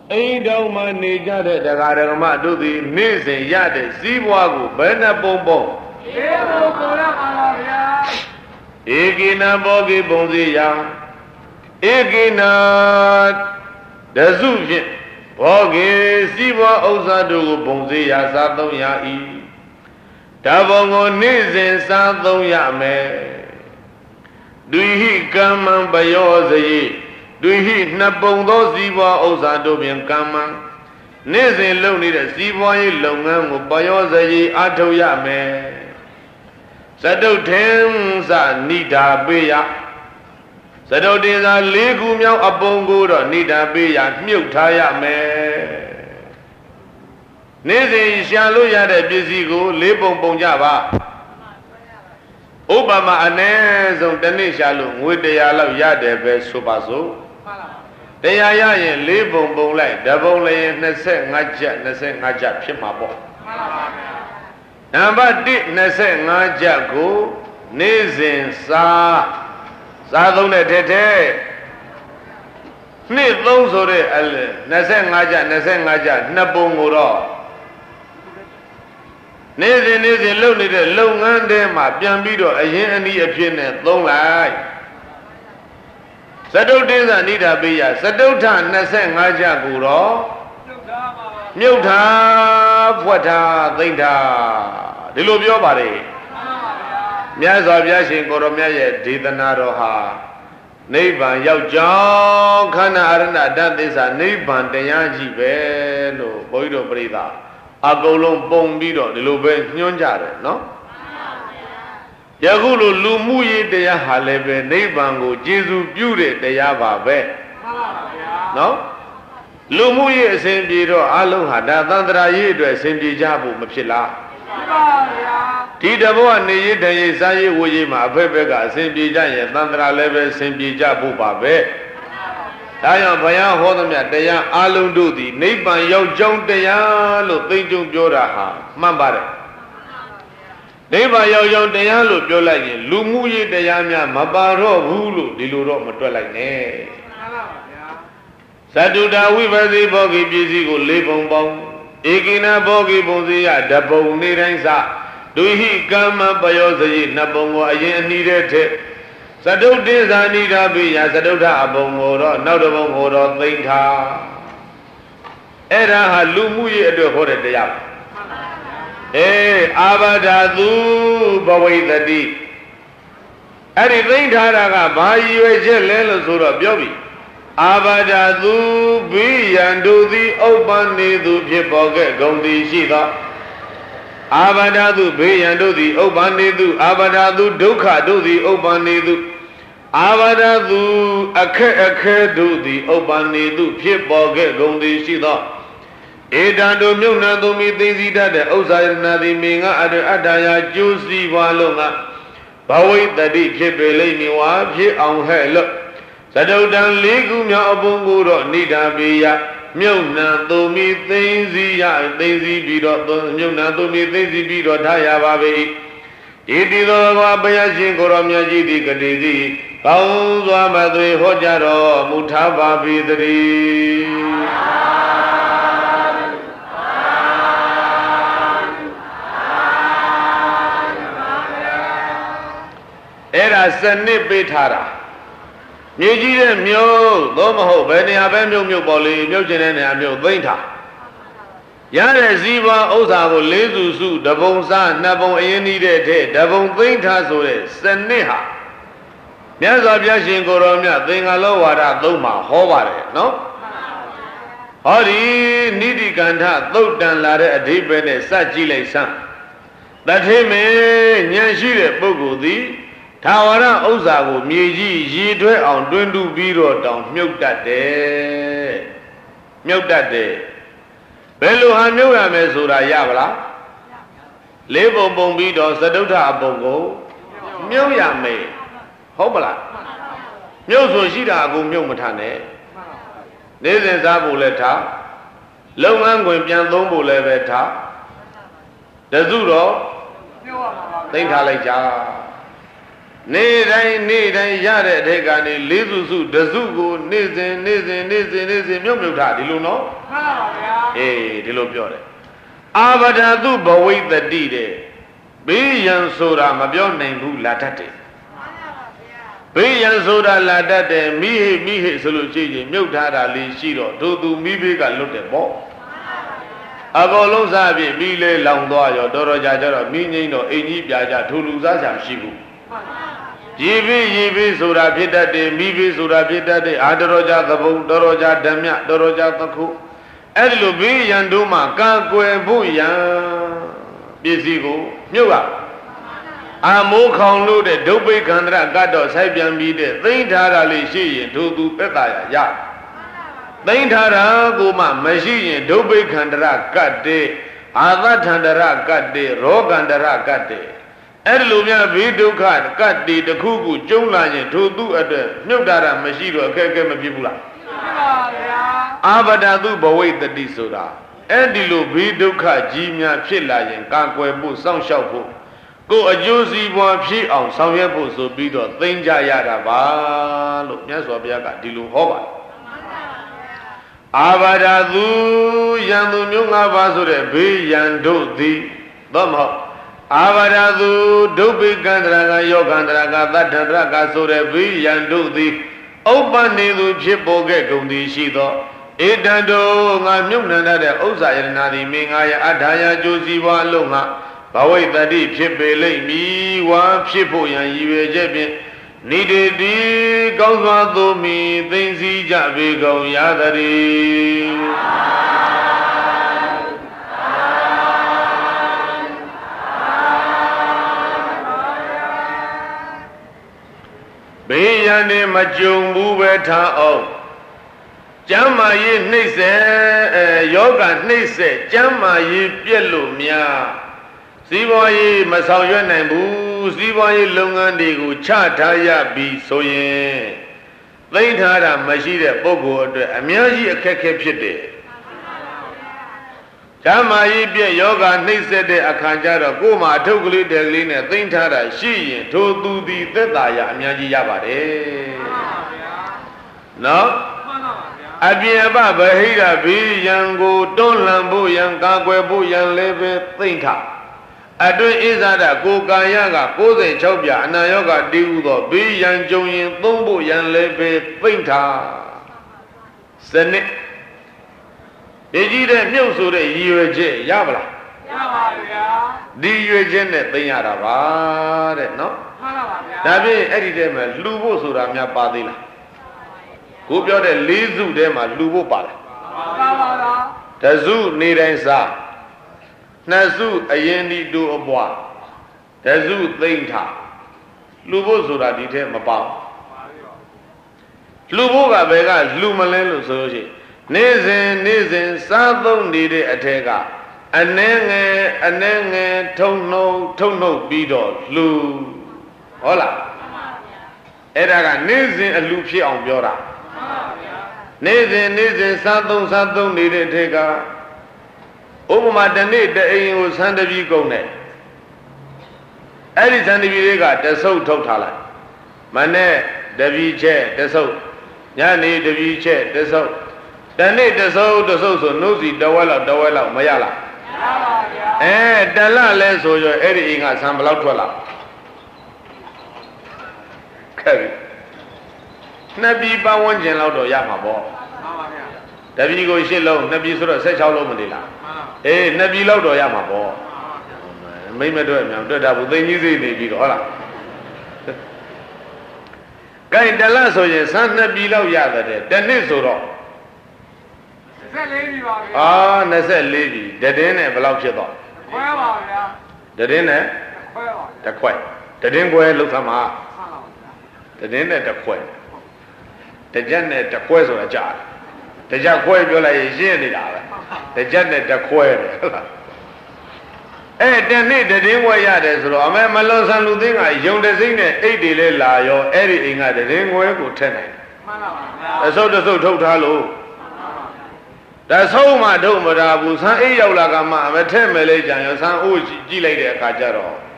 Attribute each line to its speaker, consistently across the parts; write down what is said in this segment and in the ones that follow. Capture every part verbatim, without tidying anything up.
Speaker 1: အိမ်တော်မှာနေကြတဲ့တရားဓမ္မတို့သည်နေ့စဉ်ရတဲ့စည်းပွားကိုဘယ်နှပုံပုံ
Speaker 2: ဧဘောကိုရပါပါဗျာ
Speaker 1: ဧကိနဘောကိပုံစီယဧကိနတစုဖြင့်ဘောကိစည်းပွားဥစ္စာတို့ကိုပုံစီယစားသုံးရ၏တဘုံကိုနေ့စဉ်စားသုံးရမယ်ဒွိဟိကမ္မံပယောစရိဒွိဟိနှစ်ပုံသောစည်းပွားဥစ္စာတို့ဖြင့်ကမ္မံနေ့စဉ်လုပ်နေတဲ့စည်းပွားရေးလုပ်ငန်းကိုပယောစရိအထုတ်ရမယ်သတုထေသနိဒာပေယသတုတေသာလေးခုမြောက်အပုံကိုတော့နိဒာပေယမြုပ်ထားရမယ်နေ့စဉ်ရှာလို့ရတဲ့ပစ္စည်းကိုလေးပုံပုံကြပါဥပမာအ ਨੇ ဆုံးတစ်နေ့ရှာလို့ငွေတရားလောက်ရတယ်ပဲဆိုပါစို့တရားရရင်လေးပုံပုံလိုက်တပုံလည်းရင်နှစ်ဆယ့်ငါးကျပ်နှစ်ဆယ့်ငါးကျပ်ဖြစ်မှာပေါ့နံပါတ်တစ်နှစ်ဆယ့်ငါးကျပ်ကိုနေ့စဉ်စားစားသုံးတဲ့ထဲထဲနှစ်သုံးဆိုတဲ့နှစ်ဆယ့်ငါးကျပ်နှစ်ဆယ့်ငါးကျပ်နှစ်ပုံကိုတော့နေ့စဉ်နေ့စဉ်လုပ်နေတဲ့လုပ်ငန်းထဲမှာပြန်ပြီးတော့အရင်အနည်းအဖြစ်နဲ့သုံးလိုက်သတုဋ္ဌိသနိဒာပိယသတုဋ္ဌနှစ်ဆယ့်ငါးကျပ်ကိုတော့မြုပ်ထားဖွက်ထားသိမ့်ထားဒီလိုပြောပါလေမြတ်စွာဘုရားရှင်ကိုရောမြတ်ရဲ့ဒေသနာတော်ဟာနိဗ္ဗာန်ရောက်ကြောင်းခန္ဓာအရဏတသစ္စာနိဗ္ဗာန်တရားကြီးပဲလို့ဘုန်းကြီးတို့ပြိဿအကုန်လုံးပုံပြီးတော့ဒီလိုပဲညွှန်းကြတယ်နော်ယခုလိုလူမှုရေးတရားဟာလည်းပဲနိဗ္ဗာန်ကိုကျေစုပြုတဲ့တရားပါပဲနော်လူမှုရေးအစဉ်ပြေတော့အလုံးဟာဒါသန္တရာရေးအတွက်အစဉ်ပြေကြဖို့မဖြစ်လား
Speaker 2: မှန်ပါဗျာ
Speaker 1: ဒီတဘောကနေရတဲ့ရေးစားရေးဝေရေးမှာအဖက်ဖက်ကအစဉ်ပြေကြရင်သန္တရာလည်းပဲအစဉ်ပြေကြဖို့ပါပဲဒါကြောင့်ဘုရားဟောသမျှတရားအလုံးတို့သည်နိဗ္ဗာန်ရောက်ကြောင်းတရားလို့သိကြုံပြောတာဟာမှန်ပါတယ်နိဗ္ဗာန်ရောက်ကြောင်းတရားလို့ပြောလိုက်ရင်လူမှုရေးတရားများမပါတော့ဘူးလို့ဒီလိုတော့မတွက်လိုက်နဲ့
Speaker 2: မှန်ပါဗျာ
Speaker 1: သတုတာဝိပသိဘောဂိပစ္စည်းကိုလေးပုံပေါင်းဧကိနဘောဂိပုံစီယတပုံနေတိုင်းစဒွိဟိကမ္မပယောစရိနှစ်ပုံကိုအရင်အနည်းတဲ့ထက်သတုဋ္ဌိသနိဒာပိယသတုဋ္ဌအပုံကိုတော့နောက်တစ်ပုံကိုတော့သိမ့်ထားအဲ့ဒါဟာလူမှုရေးအတွက်ဟောတဲ့တရားပါအေးအာဘဒသူဘဝိတတိအဲ့ဒီသိမ့်ထားတာကဘာရည်ရွယ်ချက်လဲလို့ဆိုတော့ပြောပြီအာဘဒသူဘိယံတို့သည်ဥပ္ပန္နေသူဖြစ်ပေါ်ခဲ့ဂုံသည်ရှိသောအာဘဒသူဘေးရန်တို့သည်ဥပ္ပန္နေသူအာဘဒသူဒုက္ခတို့သည်ဥပ္ပန္နေသူအာဘဒသူအခက်အခဲတို့သည်ဥပ္ပန္နေသူဖြစ်ပေါ်ခဲ့ဂုံသည်ရှိသောဧတံတို့မြုပ်နှံသူမိသိသိတတ်တဲ့ဥစ္စာယနာသည်မင်္ဂအတ္တအတ္တယာကျိုးစီးပွားလုံးကဘဝိတ္တိဖြစ်ပေလိမ့်မည်ဝါဖြစ်အောင်ဟဲ့လို့သတုတံလေးခုမြောက်အပုံကိုတော့နိဒာပေယမြုပ်နှံသူမိသိသိရသိသိပြီးတော့မြုပ်နှံသူမိသိသိပြီးတော့ထားရပါပေ၏ဣတိသောဘဘုရားရှင်ကိုရောမြတ်ကြီးသည်ကတိသည်ကောင်းစွာမသွေဟောကြားတော်မူထားပါပေတည်းအဲ့ဒါစနစ်ပေးထားတာမြေကြီးတဲ့မြို့သို့မဟုတ်ဘယ်နေရာပဲမြို့မြို့ပေါ်လေမြို့ကျင်တဲ့နေရာမြို့သိမ့်ထားရတဲ့ဇီဝဥစ္စာကိုလေးစုစုတပုံစားနှစ်ပုံအရင်ဤတဲ့ထဲတပုံသိမ့်ထားဆိုတဲ့စနစ်ဟာမြတ်စွာဘုရားရှင်ကိုရောမြတ်သင်္ဃလောဝါဒသုံးမှာဟောပါတယ်နော်ဟောဒီနိတိကန္ထသုတ်တန်လာတဲ့အဓိပ္ပာယ်နဲ့စကြည့်လိုက်စမ်းတထေမေဉာဏ်ရှိတဲ့ပုဂ္ဂိုလ်သည်ထာဝရဥစ္စာကိုမြေကြီးရည်တွဲအောင်တွင်းတူပြီးတော့တောင်မြုပ်တတ်တယ်မြုပ်တတ်တယ်ဘယ်လိုဟာမြုပ်ရမယ်ဆိုတာရပါလားလေးပုံပုံပြီးတော့သတုဋ္ဌအပုံကိုမြုပ်ရမယ်ဟုတ်မလားမြုပ်ဆိုရှိတာအကုန်မြုပ်မထနဲ့နေ့စဉ်စားဖို့လည်းထားလုပ်ငန်းခွင်ပြန်သုံးဖို့လည်းပဲထားတစုတော့သိမ့်ထားလိုက်ကြနေ့တိုင်းနေ့တိုင်းရတဲ့အထက်ကနေလေးစုစုတစုကိုနေ့စဉ်နေ့စဉ်နေ့စဉ်နေ့စဉ်မြုပ်မြုပ်ထားဒီလိုနော်
Speaker 2: မှန်ပါဗျာ
Speaker 1: အေးဒီလိုပြောတယ်အာဘဒတုဘဝိတ္တိတဲ့ဘေးရန်ဆိုတာမပြောနိုင်ဘူးလာတတ်တယ်ဘေးရန်ဆိုတာလာတတ်တယ်မိဟိမိဟိဆိုလို့ရှိရင်မြုပ်ထားတာလေးရှိတော့တို့သူမိဘေးကလွတ်တယ်ပေါ့အကုန်လုံးစားပြီးမိလေးလောင်သွားရောတော်တော်ကြာကြတော့မိငိမ့်တော့အိမ်ကြီးပြာကြထူလူစားချာမရှိဘူးရေဘေးရေဘေးဆိုတာဖြစ်တတ်တယ်မိဘေးဆိုတာဖြစ်တတ်တယ်အာတော်ကြာသဘုံတော်တော်ကြာဓမြတော်တော်ကြာသခုအဲ့ဒီလိုဘေးရန်တို့မှကာကွယ်ဖို့ရန်ပစ္စည်းကိုမြုပ်ရအာမိုးခေါင်လို့တဲ့ဒုဗ္ဗိခန္ဓရကတ်တော့ဆိုင်ပြန်ပြီးတဲ့သိမ့်ထားတာလေးရှိရင်ထိုသူသက်သာရရသိမ့်ထားတာကိုမှမရှိရင်ဒုဗ္ဗိခန္ဓရကတ်တဲ့အာသထန္တရကတ်တဲ့ရောဂန္တရကတ်တဲ့အဲ့ဒီလိုများဘေးဒုက္ခကတ်တဲ့တစ်ခုခုကျုံလာရင်ထိုသူအတွက်မြုပ်တာတာမရှိတော့အခက်အခဲမဖြစ်ဘူးလား
Speaker 2: ဖြစ်ပါဗျာ
Speaker 1: အာဘဒတုဘဝိတ္တိဆိုတာအဲ့ဒီလိုဘေးဒုက္ခကြီးများဖြစ်လာရင်ကာကွယ်ဖို့စောင့်ရှောက်ဖို့ကိုအကျိုးစီးပွားဖြစ်အောင်ဆောင်ရွက်ဖို့ဆိုပြီးတော့သိမ့်ကြရတာပါလို့မြတ်စွာဘုရားကဒီလိုဟောပါတယ်အာဘဒတုယံသူမျိုးငါးပါးဆိုတဲ့ဘေးရန်တို့သည်သို့မဟုတ်အာဘဒတုဒုဗ္ဗိကန္တရာကယောဂန္တရာကသတ္တန္တရကဆိုတဲ့ဘေးရန်တို့သည်ဥပ္ပနေသူဖြစ်ပေါ်ခဲ့ကုန်သည်ရှိသောဧတံတောငါမြုပ်နှံတဲ့ဥစ္စာယရနာသည်မင်းငါရဲ့အထာယကျိုးစီးပွားအလုံးငါဘဝိတ္တိဖြစ်ပေလိမ့်မည်ဝါဖြစ်ဖို့ရန်ရည်ရွယ်ချက်ဖြင့်နိတေတိကောင်းစွာသို့မီသိမ့်စည်းကြပေကုန်ရသတည်းဘေးရန်နေမကြုံဘူးပဲထားအောင်ကျမ်းမာရေးနှိမ့်ဆက်အဲယောဂနှိမ့်ဆက်ကျမ်းမာရေးပြက်လို့များစီးပွားရေးမဆောင်ရွက်နိုင်ဘူးစီးပွားရေးလုပ်ငန်းတွေကိုချထားရပြီဆိုရင်သိမ့်ထားတာမရှိတဲ့ပုဂ္ဂိုလ်အတွက်အများကြီးအခက်အခဲဖြစ်တယ်ကျမ်းမာရေးပြက်ယောဂနှိမ့်ဆက်တဲ့အခါကျတော့ကိုယ်မှာအထုပ်ကလေးတက်ကလေးနဲ့သိမ့်ထားတာရှိရင်ထိုသူသည်သက်သာရအများကြီးရပါတယ်နော်အပြင်ပဗဟိရဘေးရန်ကိုတွန်းလှန်ဖို့ရန်ကာကွယ်ဖို့ရန်လည်းပဲသိမ့်ထားအတွင်းဣဇာဒကိုကာယကကိုးစိတ်၆ပြအနာယောဂတိဟုသောဘေးရန်ကြုံရင်သုံးဖို့ရန်လည်းပဲသိမ့်ထားစနစ်ဒီကြီးတဲ့မြုပ်ဆိုတဲ့ရည်ရွယ်ချက်ရပါလား
Speaker 2: ရပါဗျာ
Speaker 1: ဒီရွယ်ချက်နဲ့သိမ့်ရတာပါတဲ့နော်
Speaker 2: မှန်ပါပါဗျာ
Speaker 1: ဒါဖြင့်အဲ့ဒီထဲမှာလှူဖို့ဆိုတာများပါသေးလားကိုပြောတဲ့လေးစုထဲမှာလှူဖို့ပါလား
Speaker 2: ပါပါပါ
Speaker 1: တစုနေတိုင်းစားနှစ်စုအရင်ဒီတူအပွားတစုသိမ့်ထားလှူဖို့ဆိုတာဒီထဲမပါလှူဖို့ကဘယ်ကလှူမလဲလို့ဆိုလို့ရှိရင်နေ့စဉ်နေ့စဉ်စားသုံးနေတဲ့အထက်ကအနှဲငယ်အနှဲငယ်ထုံနှုံထုံနှုတ်ပြီးတော့လှူဟုတ်လားအဲ့ဒါကနေ့စဉ်အလှူဖြစ်အောင်ပြောတာနေ့စဉ်နေ့စဉ်စားသုံးစားသုံးနေတဲ့အထက်ကဥပမာတစ်နေ့တအိမ်ကိုဆန်းတပီးကုန်တယ်အဲ့ဒီဆန်းတပီးလေးကတဆုပ်ထုတ်ထားလိုက်မနေ့တပီးချက်တဆုပ်ညနေတပီးချက်တဆုပ်တနေ့တဆုပ်တဆုပ်ဆိုနှုတ်စီတဝက်လောက်တဝက်လောက်မရလား
Speaker 2: ရပါဗျာ
Speaker 1: အဲတလလဲဆိုရအဲ့ဒီအိမ်ကဆန်းဘလောက်ထွက်လာခဲ့ပြီနှစ်ပြည်ပန်းဝန်းကျင်လောက်တော့ရမှာပေါ့
Speaker 2: မှန်ပါဗျာ
Speaker 1: တပီးကိုရှစ်လုံးနှစ်ပြည်ဆိုတော့ဆက်ခြောက်လုံးမနေလားအေးနှစ်ပြည်လောက်တော့ရမှာပေါ့မိမ့်မတော့မြန်တွေ့တာဘူးသိကြီးစိတ်နေပြီးတော့ဟုတ်လားကဲတလဆိုရင်ဆန်းနှစ်ပြည်လောက်ရတယ်တနှစ်ဆိုတော့
Speaker 2: နှစ်ဆယ်လေးပြည်ပါဗျာ
Speaker 1: အာနှစ်ဆယ်လေးပြည်တတင်းနဲ့ဘယ်လောက်ဖြစ်တော့
Speaker 2: ခွဲပါဗျာ
Speaker 1: တတင်းနဲ့
Speaker 2: ခွဲပါ
Speaker 1: တခွဲတတင်းခွဲလောက်သမှာတတင်းနဲ့တခွဲတကြက်နဲ့တခွဲဆိုတာကြားတယ်တကြက်ခွဲပြောလိုက်ရင်ရှင်းနေတာပဲတကြက်နဲ့တခွဲတယ်ဟုတ်လားအဲ့တနေ့တတင်းခွဲရတယ်ဆိုတော့အမေမလွန်ဆန်လူသိန်းကယုံတစိမ့်နဲ့အိတ်တွေလဲလာရောအဲ့ဒီအိမ်ကတတင်းခွဲကိုထက်နိုင်တယ်
Speaker 2: မှန်ပါပါဗျာ
Speaker 1: အစုပ်တစုပ်ထုတ်ထားလို့တဆုံးမှထုတ်မတာဘူးဆန်းအိတ်ရောက်လာကမှမထက်မယ်လေကြံရောဆန်းအိုးကြည့်လိုက်တဲ့အခါကျတော့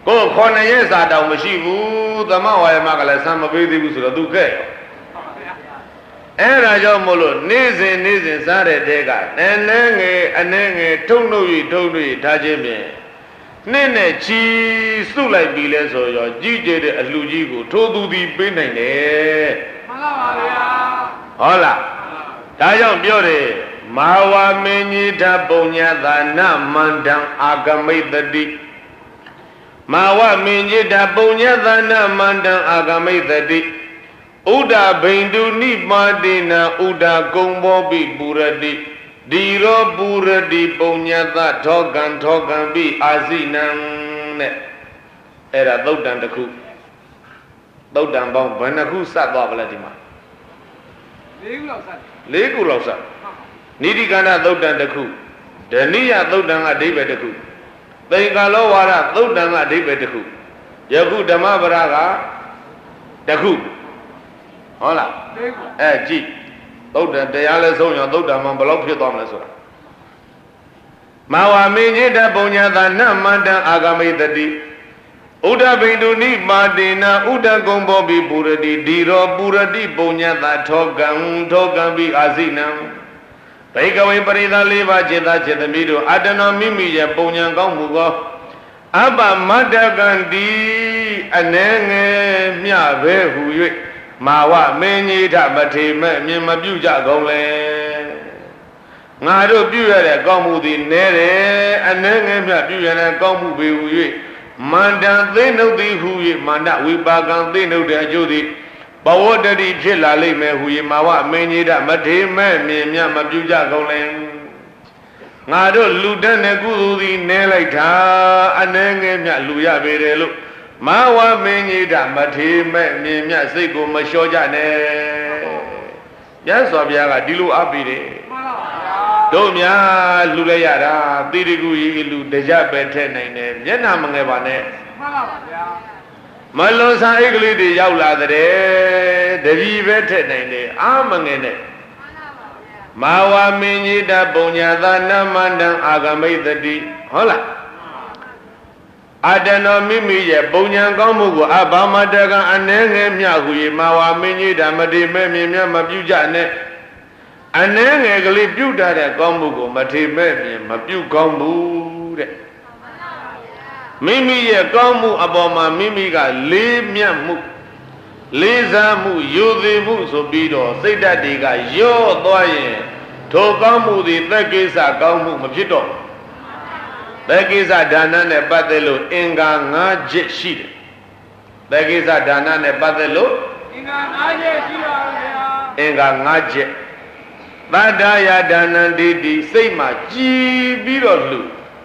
Speaker 1: ကိုခေါ်နေရဲ့စာတောင်မရှိဘူးသမဝါယမကလည်းဆံမပေးသေးဘူးဆိုတော့သူခဲ့ရောအဲ့ဒါကြောင့်မို့လို့နေ့စဉ်နေ့စဉ်စားတဲ့တဲကနည်းနည်းငယ်အနေငယ်ထုံနှုတ်၍ထုံနှုတ်၍ထားခြင်းဖြင့်နှစ်နဲ့ချီစုလိုက်ပြီလဲဆိုရောကြီးကျယ်တဲ့အလှကြီးကိုထိုးသူသည်ပေးနိုင်တယ်
Speaker 2: မှန်ပါပါဗျာ
Speaker 1: ဟုတ်လားဒါကြောင့်ပြောတယ်မာဝမင်းကြီးထပုံညာသာနမန္တံအာဂမိတတိမာဝမင်းကြီးထပုံညာသာနမန္တံအာဂမိတတိဥဒဘိန္ဒုနိပါတိနာဥဒကုံဘောပိပုရတိဒီရောပုရတိပုံညာသထောကံထောကံပိအာဇိနံတဲ့အဲ့ဒါသုတ်တန်တစ်ခုသုတ်တန်ပေါင်းဘယ်နှခုစပ်သွားပါလဲဒီမှာ
Speaker 2: လေးခုလောက်စပ်
Speaker 1: လေးခုလောက်စပ်နိတိကန္နသုတ်တန်တစ်ခုဒဏိယသုတ်တန်ကအဓိပ္ပာယ်တစ်ခုသိင်္ဂလောဝါဒသုတ်တန်ကအဓိပ္ပာယ်တစ်ခုယခုဓမ္မပဒကတစ်ခုဟုတ်လားအဲကြည့်သုတ်တန်တရားလဲဆုံးရောသုတ်တန်မှာဘယ်လောက်ဖြစ်သွားမလဲဆိုတာမာဝမင်းကြီးတပုံညာသာနမန္တံအာဂမိတတိဥဒဘိန္ဒုနိပါတိနာဥဒကုံဘောပိပုရတိဒီရောပုရတိပုံညာသာထောကံထောကံပိအာဇိနံဘိကဝေပရိသလေးပါးจิตသားจิตသမီးတို့အတ္တနောမိမိရဲ့ပုံညာကောင်းမှုကိုအပ္ပမတ္တကံတိအနေငယ်မျှပဲဟူ၍မာဝမင်းကြီးထမထေမဲ့မြင်မပြုကြကုန်လေငါတို့ပြုရတဲ့ကောင်းမှုသည်နည်းတယ်အနေငယ်မျှပြုရတဲ့ကောင်းမှုပေဟူ၍မန္တံသိနှုတ်သည်ဟူ၍မန္တဝိပါကံသိနှုတ်တဲ့အကျိုးသည်ဘဝတတိဖြစ်လာလိမ့်မယ်ဟူ၍မာဝမင်းကြီးထမထေမဲ့မြင်မြမပြုကြကုန်လေငါတို့လူတတ်တဲ့ကုသိုလ်သည်နည်းလိုက်တာအနေငယ်မျှလူရပေတယ်လို့မာဝမင်းကြီးဓမထေမဲ့မြင်မြစိတ်ကိုမလျှော့ကြနဲ့ရသော်ဘုရားကဒီလိုအပ်ပြီးတယ်တို့များလူလဲရတာတိရိကူကြီးလူတကြပဲထဲနိုင်တယ်မျက်နှာမငယ်ပါနဲ့
Speaker 2: မှန်ပါပါဗျာ
Speaker 1: မလွန်ဆာအိတ်ကလေးတွေရောက်လာတဲ့တပီပဲထဲနိုင်တယ်အာမငယ်နဲ့မာဝမင်းကြီးဓပုံညာသာနမန္တံအာဂမိတတိဟုတ်လားအတ္တနောမိမိရဲ့ပုံညာကောင်းမှုကိုအဘာမတကံအနေငယ်မြဟု၍မာဝမင်းကြီးဓမ္မတိမဲ့မြင်မြမပြုကြနဲ့အနေငယ်ကလေးပြုတတ်တဲ့ကောင်းမှုကိုမထေမဲ့မြင်မပြုကောင်းဘူးတဲ့မိမိရဲ့ကောင်းမှုအပေါ်မှာမိမိကလေးမြတ်မှုလေးစားမှုယူသည်မှုဆိုပြီးတော့စိတ်ဓာတ်တွေကရော့သွားရင်ထိုကောင်းမှုသည်သက်ကိစ္စကောင်းမှုမဖြစ်တော့သက်ကိစ္စဒါနနဲ့ပတ်သက်လို့အင်္ဂါ၅ချက်ရှိတယ်သက်ကိစ္စဒါနနဲ့ပတ်သက်လို့
Speaker 2: အင်္ဂါ၅ချက်ရှိပါဗျာ
Speaker 1: အင်္ဂါ၅ချက်သတ္တယာဒါနံတိတိစိတ်မှာကြည်ပြီးတော့လှူ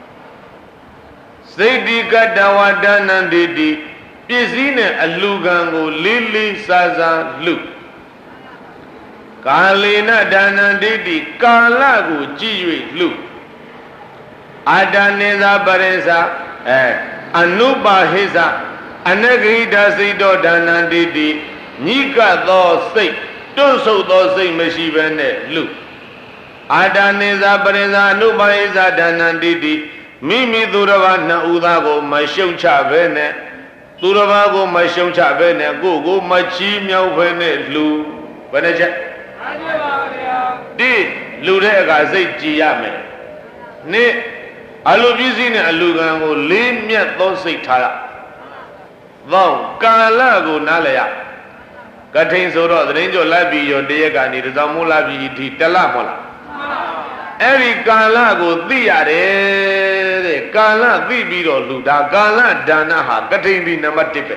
Speaker 1: စိတ်တိကတ္တဝဒါနံတိတိပစ္စည်းနဲ့အလှခံကိုလေးလေးစားစားလှူကာလေနဒါနံတိတိကာလကိုကြည်၍လှူအာတနေသာပရိသအဲအနုပါဟိသအနဂိတစိတ်တော်ဒါနံတိတိညိကသောစိတ်တွန့်ဆုတ်သောစိတ်မရှိဘဲနဲ့လှအာတနေသာပရိသအနုပါဟိသဒါနံတိတိမိမိသူတော်ဘာနှစ်ဦးသားကိုမရှုံချဘဲနဲ့သူတော်ဘာကိုမရှုံချဘဲနဲ့ကိုယ်ကိုမချီးမြှောက်ဘဲနဲ့လှဘယ်နှချက်
Speaker 2: မှန်ပါဗျာ
Speaker 1: တိလှတဲ့အခါစိတ်ကြည်ရမယ်နှစ်အလူပစ္စည်းနဲ့အလူကံကိုလေးမြတ်သောစိတ်ထားရသောကာလကိုနားလည်ရကထိန်ဆိုတော့သတင်းကြောလိုက်ပြီးရောတရက်ကနေတစောင်းမိုးလာပြီးဒီတလမဟုတ်လားအဲ့ဒီကာလကိုသိရတယ်တဲ့ကာလသိပြီးတော့လူဒါကာလဒါနဟာကထိန်ဒီနံပါတ်တစ်ပဲ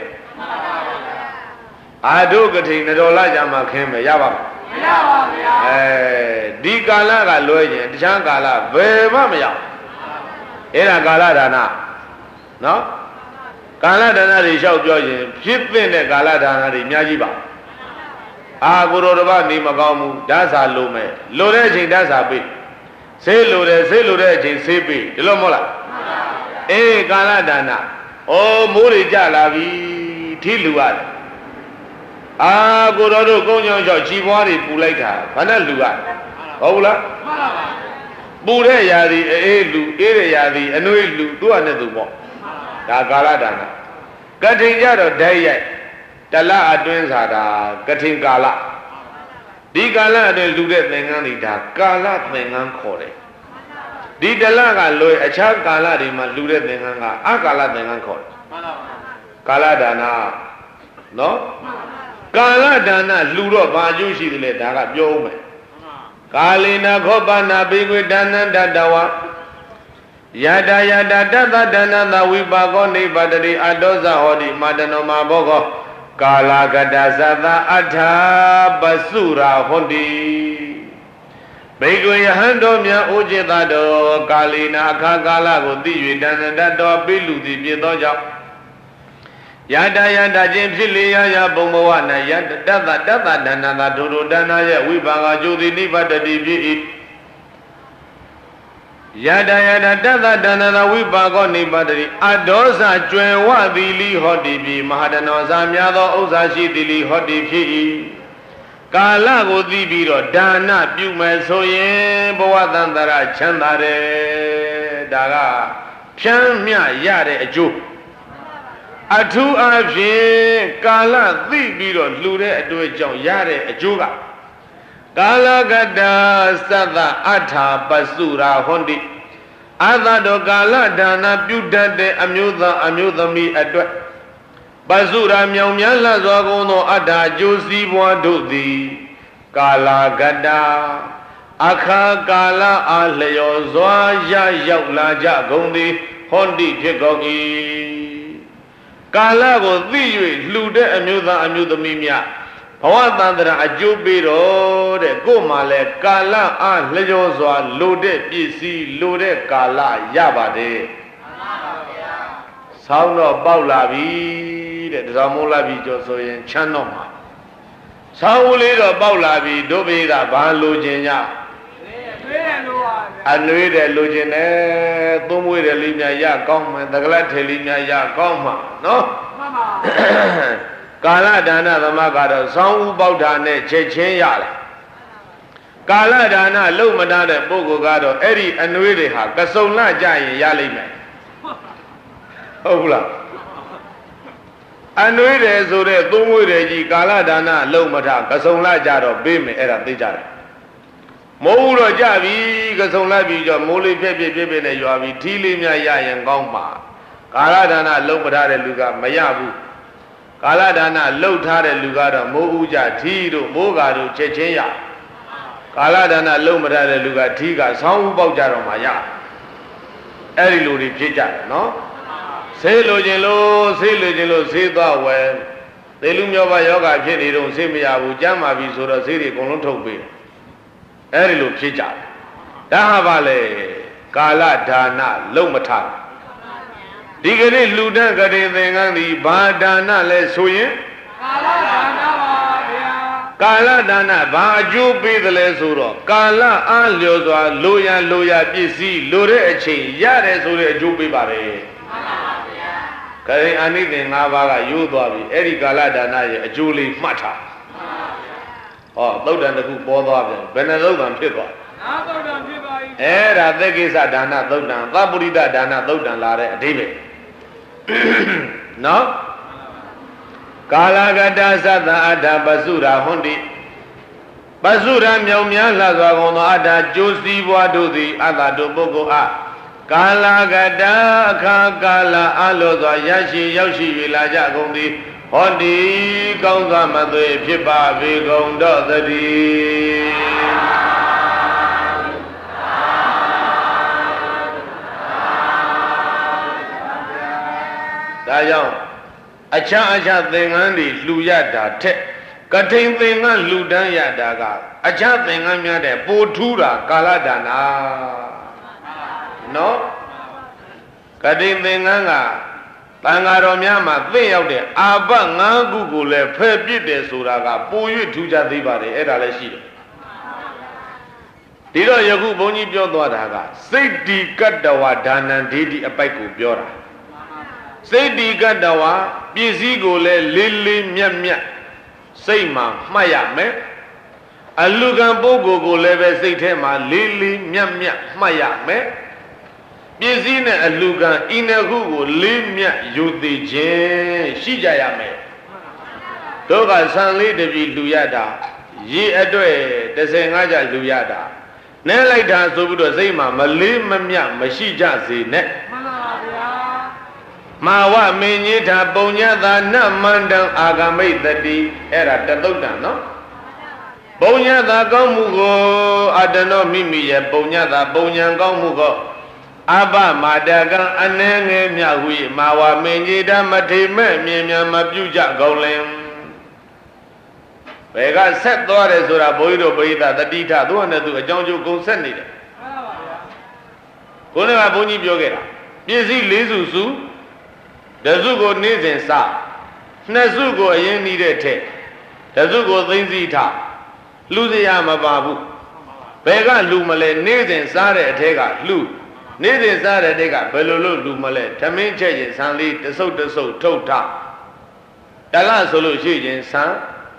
Speaker 1: အာဒုကထိန်တော်လာကြမှာခင်းမယ်ရပါမလား
Speaker 2: မရပါဗျာ
Speaker 1: အဲဒီကာလကလွဲရင်တခြားကာလဘယ်မှမရဘူးအဲ့ဒါကာလဒါနနော်ကာလဒါနတွေလျှောက်ပြောရင်ဖြစ်တဲ့ကာလဒါနတွေအများကြီးပါအာကိုရောတပတ်နေမကောင်းဘူးဓာတ်စာလိုမယ်လိုတဲ့အချိန်ဓာတ်စာပေးဆေးလိုတယ်ဆေးလိုတဲ့အချိန်ဆေးပေးဒီလိုမဟုတ်လားအေးကာလဒါနဩမိုးတွေကြလာပြီထိလူရတယ်အာကိုရောတို့ကုန်းကြောင်လျှောက်ချီပွားတွေပူလိုက်တာဘာနဲ့လူရဟုတ်ဘူးလား
Speaker 2: မှန်ပါပါ
Speaker 1: ပူတဲ့ຢာသည်အေးလူအေးတဲ့ຢာသည်အနှွေးလူသူ့ဟာနဲ့သူပေါ့ဒါကာလဒါနကထိန်ကြတော့ဓာတ်ရိုက်တလအတွင်းစားတာကထိန်ကာလဒီကာလအတွင်းလူတဲ့သင်္ကန်းတွေဒါကာလသင်္ကန်းခေါ်တယ်ဒီတလကလွယ်အခြားကာလတွေမှာလူတဲ့သင်္ကန်းကအကာလသင်္ကန်းခေါ်တယ်ကာလဒါနနော်ကာလဒါနလူတော့ဘာအကျိုးရှိတယ်လဲဒါကပြောဦးမယ်ကာလိနာခောပနာဘိကွေဒါနန္တတဝယတာယတာတတ္တဒါနသဝိပါကောနိဗ္ဗတတိအတောဇဟောတိမာတနောမာဘောကောကာလကတသတအထာပစုရာဟောတိဘိကွေယဟန်တော်မြတ်ဩจิตတော်ကာလိနာအခါကာလကိုသိ၍ဒါနန္တတော်ပိလူသည်ဖြစ်သောကြောင့်ယတာယတာချင်းဖြစ်လေရရဘုံဘဝ၌ယတတတတတဒါနသာဒုဒုဒါနရဲ့ဝိပါကကျိုးသည်နိဗ္ဗတတိဖြစ်၏ယတာယတာတတဒါနသာဝိပါကောနိဗ္ဗတတိအဒောဇကျွယ်ဝသည်လိဟောတိပြီမဟာတနောဇာများသောဥစ္စာရှိသည်လိဟောတိဖြစ်၏ကာလကိုသိပြီးတော့ဒါနပြုမယ်ဆိုရင်ဘဝတန်တရာချမ်းသာတယ်ဒါကဖြမ်းမြရတဲ့အကျိုးအထူးအဖြင့်ကာလသိပြီးတော့လှူတဲ့အတွေ့အကြောင်းရတဲ့အကျိုးကကာလကတ္တသတ္တအထာပစုရာဟွန်တိအသတောကာလဒါနပြုတတ်တဲ့အမျိုးသားအမျိုးသမီးအတွက်ပစုရာမြောင်များလှစွာကုန်သောအထာကျိုးစည်းပွားတို့သည်ကာလကတ္တအခါကာလအားလျော်စွာရရောက်လာကြကုန်သည်ဟွန်တိဖြစ်ကုန်၏ကာလကိုသိ၍လှူတဲ့အမျိုးသားအမျိုးသမီးများဘဝတန်တရာအကျိုးပေးတော့တဲ့ကို့မှာလဲကာလအားလျော်စွာလိုတဲ့ပစ္စည်းလိုတဲ့ကာလရပါတယ်မှန်ပါဗျာဆောင်းတော့ပေါက်လာပြီတဲ့ဒါမို့လာပြီကြောဆိုရင်ချမ်းတော့မှာဆောင်းဦးလေးတော့ပေါက်လာပြီတို့ဘေးကဘာလိုချင်ကြအနွေးတယ်လိုချင်တယ်သုံးမွေးတယ်လေးများရကောင်းမယ်သကလတ်ထေလေးများရကောင်းမှာနော်မှန်ပါကာလဒါနသမကတော့ဆောင်းဦးပေါက်တာနဲ့ချက်ချင်းရတယ်ကာလဒါနလုံမတားတဲ့ပုဂ္ဂိုလ်ကတော့အဲ့ဒီအနွေးတွေဟာကစုံလကြရင်ရလိမ့်မယ်ဟုတ်ဘူးလားအနွေးတယ်ဆိုတဲ့သုံးမွေးတယ်ကြီးကာလဒါနလုံမတားကစုံလကြတော့ပေးမယ်အဲ့ဒါသိကြတယ်မိုးတော့ကြပြီကစုံလိုက်ပြီကြောမိုးလေးပြက်ပြက်ပြက်ပြက်နဲ့ရွာပြီထီးလေးများရရင်ကောင်းပါကာလဒါနလုံမထားတဲ့လူကမရဘူးကာလဒါနလှုပ်ထားတဲ့လူကတော့မိုးဦးကြထီးတို့မိုးကာတို့ချက်ချင်းရကာလဒါနလုံမထားတဲ့လူကထီးကဆောင်းဦးပေါက်ကြတော့မှရအဲ့ဒီလူတွေဖြစ်ကြတယ်နော်ဆေးလိုခြင်းလို့ဆေးလိုခြင်းလို့ဆေးသွားဝယ်သေလူမျိုးပါယောဂဖြစ်နေတော့ဆေးမရဘူးကြမ်းပါပြီဆိုတော့ဆေးတွေအကုန်လုံးထုတ်ပေးတယ်အဲ့ဒီလိုဖြစ်ကြတယ်ဒါဟာပါလေကာလဒါနလုံမထားဒီကနေ့လူတန်းကတိသင်္ကန်းဒီဘာဒါနလဲဆိုရင်ကာလဒါနပါဗျာကာလဒါနဘာအကျိုးပေးတယ်လဲဆိုတော့ကာလအားလျော်စွာလိုရန်လိုရပစ္စည်းလိုတဲ့အချိန်ရတယ်ဆိုတဲ့အကျိုးပေးပါတယ်မှန်ပါဗျာကတိအနိသင်၅ပါးကရိုးသွားပြီအဲ့ဒီကာလဒါနရဲ့အကျိုးလေးမှတ်ထားဟောသုတ်တန်တစ်ခုပေါ်သွားပြန်ဘယ်နှသုတ်တန်ဖြစ်သွားနာသုတ်တန်ဖြစ်ပါ၏အဲ့ဒါသက်ကိစ္စဒါနသုတ်တန်သပုရိဒဒါနသုတ်တန်လာတဲ့အဓိပ္ပာယ်နော်ကာလကတ္တသတ္တအထာပစုရာဟွန်တိပစုရာမြောင်များလှစွာကုန်သောအထာကျိုးစည်းပွားတို့သည်အတ္တတို့ပုဂ္ဂိုလ်အားကာလကတ္တအခါကာလအလိုစွာရရှိရောက်ရှိ၍လာကြကုန်သည်ဟောတိကောင်းစွာမသွေဖြစ်ပါပေကုန်တော့သတည်းဒါကြောင့်အခြားအခြားသင်္ကန်းတွေလှူရတာထက်ကထိန်သင်္ကန်းလှူဒန်းရတာကအခြားသင်္ကန်းများတဲ့ပိုထူးတာကာလဒါနနော်ကထိန်သင်္ကန်းကတန်ဃာတော်များမှာသိရောက်တဲ့အာဘငါးခုကိုလည်းဖယ်ပြစ်တယ်ဆိုတာကပို၍ထူးခြားသေးပါတယ်အဲ့ဒါလည်းရှိတယ်ဒီတော့ယခုဘုန်းကြီးပြောသွားတာကစိတ်တိကတ္တဝဒါနံဒိဋ္ဌိအပိုက်ကိုပြောတာစိတ်တိကတ္တဝပစ္စည်းကိုလည်းလေးလေးမြတ်မြတ်စိတ်မှာမှတ်ရမယ်အလူကံပုဂ္ဂိုလ်ကိုလည်းပဲစိတ်ထဲမှာလေးလေးမြတ်မြတ်မှတ်ရမယ်ပပစ္စည်းနဲ့အလူကံဤနှစ်ခုကိုလေးမြတ်ယူသိခြင်းရှိကြရမယ်တို့ကဆံလေးတပြီလူရတာရေအတွေ့တစ်၅ကြလူရတာနဲလိုက်တာဆိုပြီးတော့စိတ်မှာမလေးမမြတ်မရှိကြစေနဲ့
Speaker 2: မှန်ပါဗျာ
Speaker 1: မာဝမင်းကြီးတာပုံညသာနမန္တံအာဂမိတ်တတိအဲ့ဒါတသုတ်တန်နော်ပုံညသာကောင်းမှုကိုအတနောမိမိရဲ့ပုံညသာပုံညံကောင်းမှုကိုအဘမာတကံအနေငယ်မြဟု၏မာဝမင်းကြီးတာမထေမဲ့မြင်မြန်မပြုကြကုန်လင်ဘယ်ကဆက်သွားတယ်ဆိုတာဘုန်းကြီးတို့ပရိသတ်တတိထသူ့နဲ့သူအကြောင်းကျိုးကုန်ဆက်နေတယ်
Speaker 2: မှန်ပါဗျာ
Speaker 1: ကိုယ်ကဘုန်းကြီးပြောခဲ့တာပစ္စည်းလေးစုစုတစုကိုနေ့စဉ်စနှစ်စုကိုအရင်နှီးတဲ့ထက်တစုကိုသိမ့်စီထလူစရာမပါဘူးဘယ်ကလူမလဲနေ့စဉ်စားတဲ့အထက်ကလူနေ့စဉ်စားတဲ့အထက်ကဘယ်လိုလို့လူမလဲဓမင်းချက်ရင်ဆံလေးတဆုပ်တဆုပ်ထုတ်ထတလဆိုလို့ရှိရင်ဆံ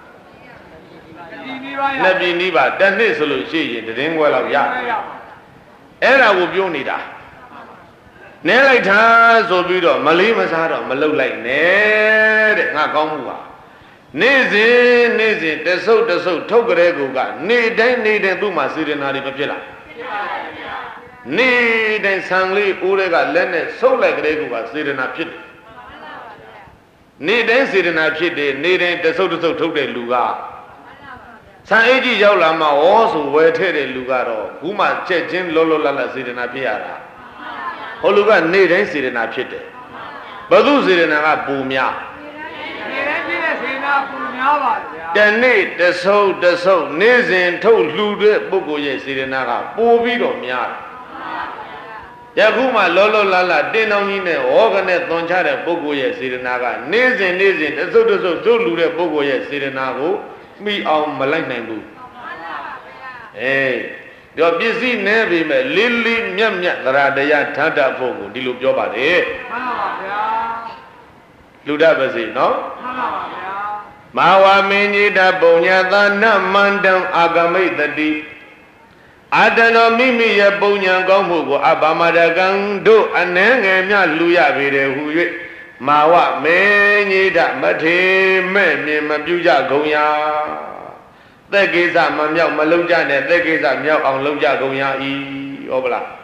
Speaker 1: နှစ်ပြည်နီးပါတစ်နှစ်ဆိုလို့ရှိရင်တည်င်းခွဲလောက်ရအဲ့ဒါကိုပြောနေတာနဲလိုက်တာဆိုပြီးတော့မလေးမစားတော့မလုတ်လိုက်နဲ့တဲ့ငါကောင်းမှုပါနေ့စဉ်နေ့စဉ်တဆုပ်တဆုပ်ထုတ်ကြတဲ့ကူကနေတိုင်းနေတိုင်းသူ့မှာစေတနာတွေမဖြစ်လားဖြစ်ပါဗျာနေ့တိုင်းဆံလေးဦးတွေကလက်နဲ့ဆုပ်လိုက်ကြတဲ့ကူကစေတနာဖြစ်တယ်နေ့တိုင်းစေတနာဖြစ်တယ်နေ့တိုင်းတဆုပ်တဆုပ်ထုတ်တဲ့လူကဆံအိတ်ကြီးရောက်လာမှဩဆိုဝယ်ထည့်တဲ့လူကတော့ဘူးမှချက်ချင်းလောလောလတ်လတ်စေတနာဖြစ်ရတာဟိုလူကနေတိုင်းစေတနာဖြစ်တယ်ဘု து စေတနာကပူများ
Speaker 2: နေတိုင်းဖြစ်တဲ့စေတနာပူများပါဗျာ
Speaker 1: တနေ့တဆုပ်တဆုပ်နေ့စဉ်ထုတ်လှူတဲ့ပုဂ္ဂိုလ်ရဲ့စေတနာကပိုပြီးတော့များတယ်ယခုမှလောလောလတ်လတ်တင်းတောင်းကြီးနဲ့ဟောကနဲ့သွန်ချတဲ့ပုဂ္ဂိုလ်ရဲ့စေတနာကနေ့စဉ်နေ့စဉ်တဆုပ်တဆုပ်ထုတ်လှူတဲ့ပုဂ္ဂိုလ်ရဲ့စေတနာကိုမိအောင်မလိုက်နိုင်ဘူးအေးပြောပစ္စည်းနဲပြီမဲ့လေးလေးမြတ်မြတ်သရတရားထတတ်ဖို့ကိုဒီလိုပြောပါတယ်
Speaker 2: မှန်ပါဗျာ
Speaker 1: လူတတ်ပါစေနော်
Speaker 2: မှန်ပါဗျာ
Speaker 1: မာဝမင်းကြီးတပုံညသာနမန္တံအာဂမိတ်တတိအာတနောမိမိရဲ့ပုံညာကောင်းမှုကိုအဘာမတကံတို့အနှဲငယ်မြလူရပေတယ်ဟူ၍မာဝမင်းကြီးတမထေမဲ့မြင်မပြုကြကုန်ရာသက်ကိစ္စမမြောက်မလုံးကြနဲ့သက်ကိစ္စမြောက်အောင်လုံးကြကုန်ရာဤဟုတ်ပလား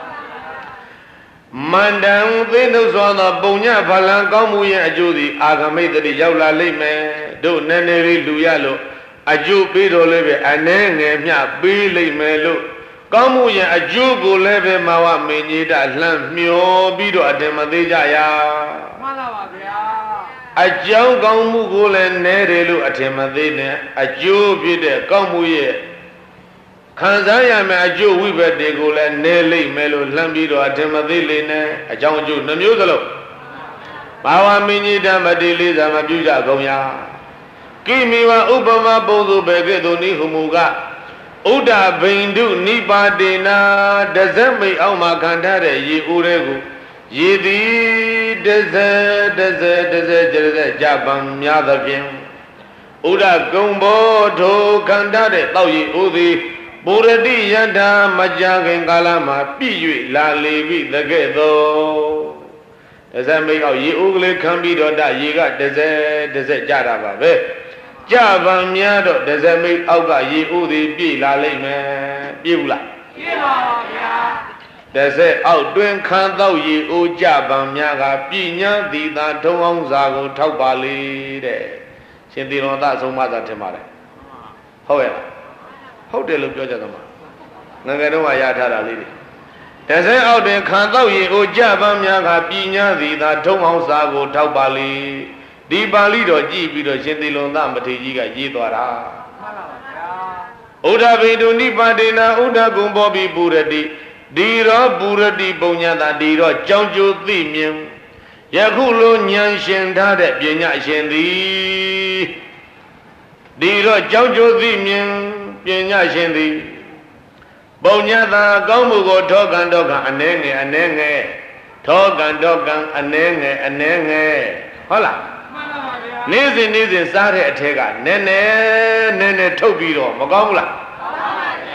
Speaker 1: မန္တံသိနှုတ်စွာသောပုံညဖလံကောင်းမှုရဲ့အကျိုးသည်အာဂမိတ်တိရောက်လာလိမ့်မယ်တို့နည်းနည်းလေးလူရလို့အကျိုးပေးတော်လည်းပဲအနှဲငယ်မျှပေးလိမ့်မယ်လို့ကောင်းမှုရဲ့အကျိုးကိုလည်းပဲမာဝမင်းကြီးတလှမ်းမျောပြီးတော့အတင်မသေးကြရ
Speaker 2: မှန်ပါပါဗျာ
Speaker 1: အကြောင်းကောင်းမှုကိုလည်းနဲတယ်လို့အထင်မသေးနဲ့အကျိုးဖြစ်တဲ့ကောင်းမှုရဲ့ခံစားရမယ့်အကျိုးဝိဘတ်တွေကိုလည်းနဲလိမ့်မယ်လို့လှမ်းပြီးတော့အထင်မသေးလေနဲ့အကြောင်းအကျိုးနှမျိုးစလုံးဘာဝမင်းကြီးတမတိလေးသာမပြုကြကုန်ရာကိမိဝဥပမာပုံစုပဲကဲ့သို့နိဟုမူကဥဒ္ဒဘိန္ဒုနိပါတေနာတဇမိတ်အောက်မှာခံထားတဲ့ရေဦးတွေကိုရေသည်တဇတဇတဇကြရကြပံများသဖြင့်ဥဒ္ဒကုံဘောထိုခံထားတဲ့တောက်ရေဦးသည်ပုရတိယန္တာမကြာခင်ကာလမှာပြည့်၍လာလေပြီတကဲ့သို့တဇမိတ်အောက်ရေဦးကလေးခံပြီးတော့တရေကတဇတဇကြတာပါပဲကြပံများတော့တဇမိတ်အောက်ကရေဥသည်ပြည့်လာလိမ့်မယ်ပြည့်ဘူးလား
Speaker 2: ပြည့်ပါပါဗျာ
Speaker 1: တဇအောက်တွင်ခံတော့ရေဥကြပံများကပြည့်ညာသည်သာထုံအောင်စာကိုထောက်ပါလေတဲ့ရှင်သီတော်သားဆုံးမသာထင်ပါတယ်ဟုတ်ရဲ့လားဟုတ်တယ်လို့ပြောကြသမှာငငယ်တော့ရထားတာလေးတွေတဇအောက်တွင်ခံတော့ရေဥကြပံများကပြည့်ညာသည်သာထုံအောင်စာကိုထောက်ပါလေဒီပါဠိတော်ကြည့်ပြီးတော့ရှင်သီလုံသမထေရကြီးကရေးသွားတာ
Speaker 2: မှန်ပါဗျာ
Speaker 1: ဥဒ္ဓဘိတုနိပါတေနာဥဒ္ဓဂုံဘောပိပုရတိဒီရောပုရတိပုံညာတာဒီရောကြောင်းကျိုးသိမြင်ယခုလိုဉာဏ်ရှင်ထားတဲ့ပညာရှင်သည်ဒီရောကြောင်းကျိုးသိမြင်ပညာရှင်သည်ပုံညာတာကောင်းမှုကိုထောကံတော့ကံအနှဲငယ်အနှဲငယ်ထောကံတော့ကံအနှဲငယ်အနှဲငယ်ဟုတ်လားနေ့စဉ်နေ့စဉ်စားတဲ့အထက်ကနည်းနည်းနည်းနည်းထုတ်ပြီးတော့မကောင်းဘူးလားမှန်ပါဗျာ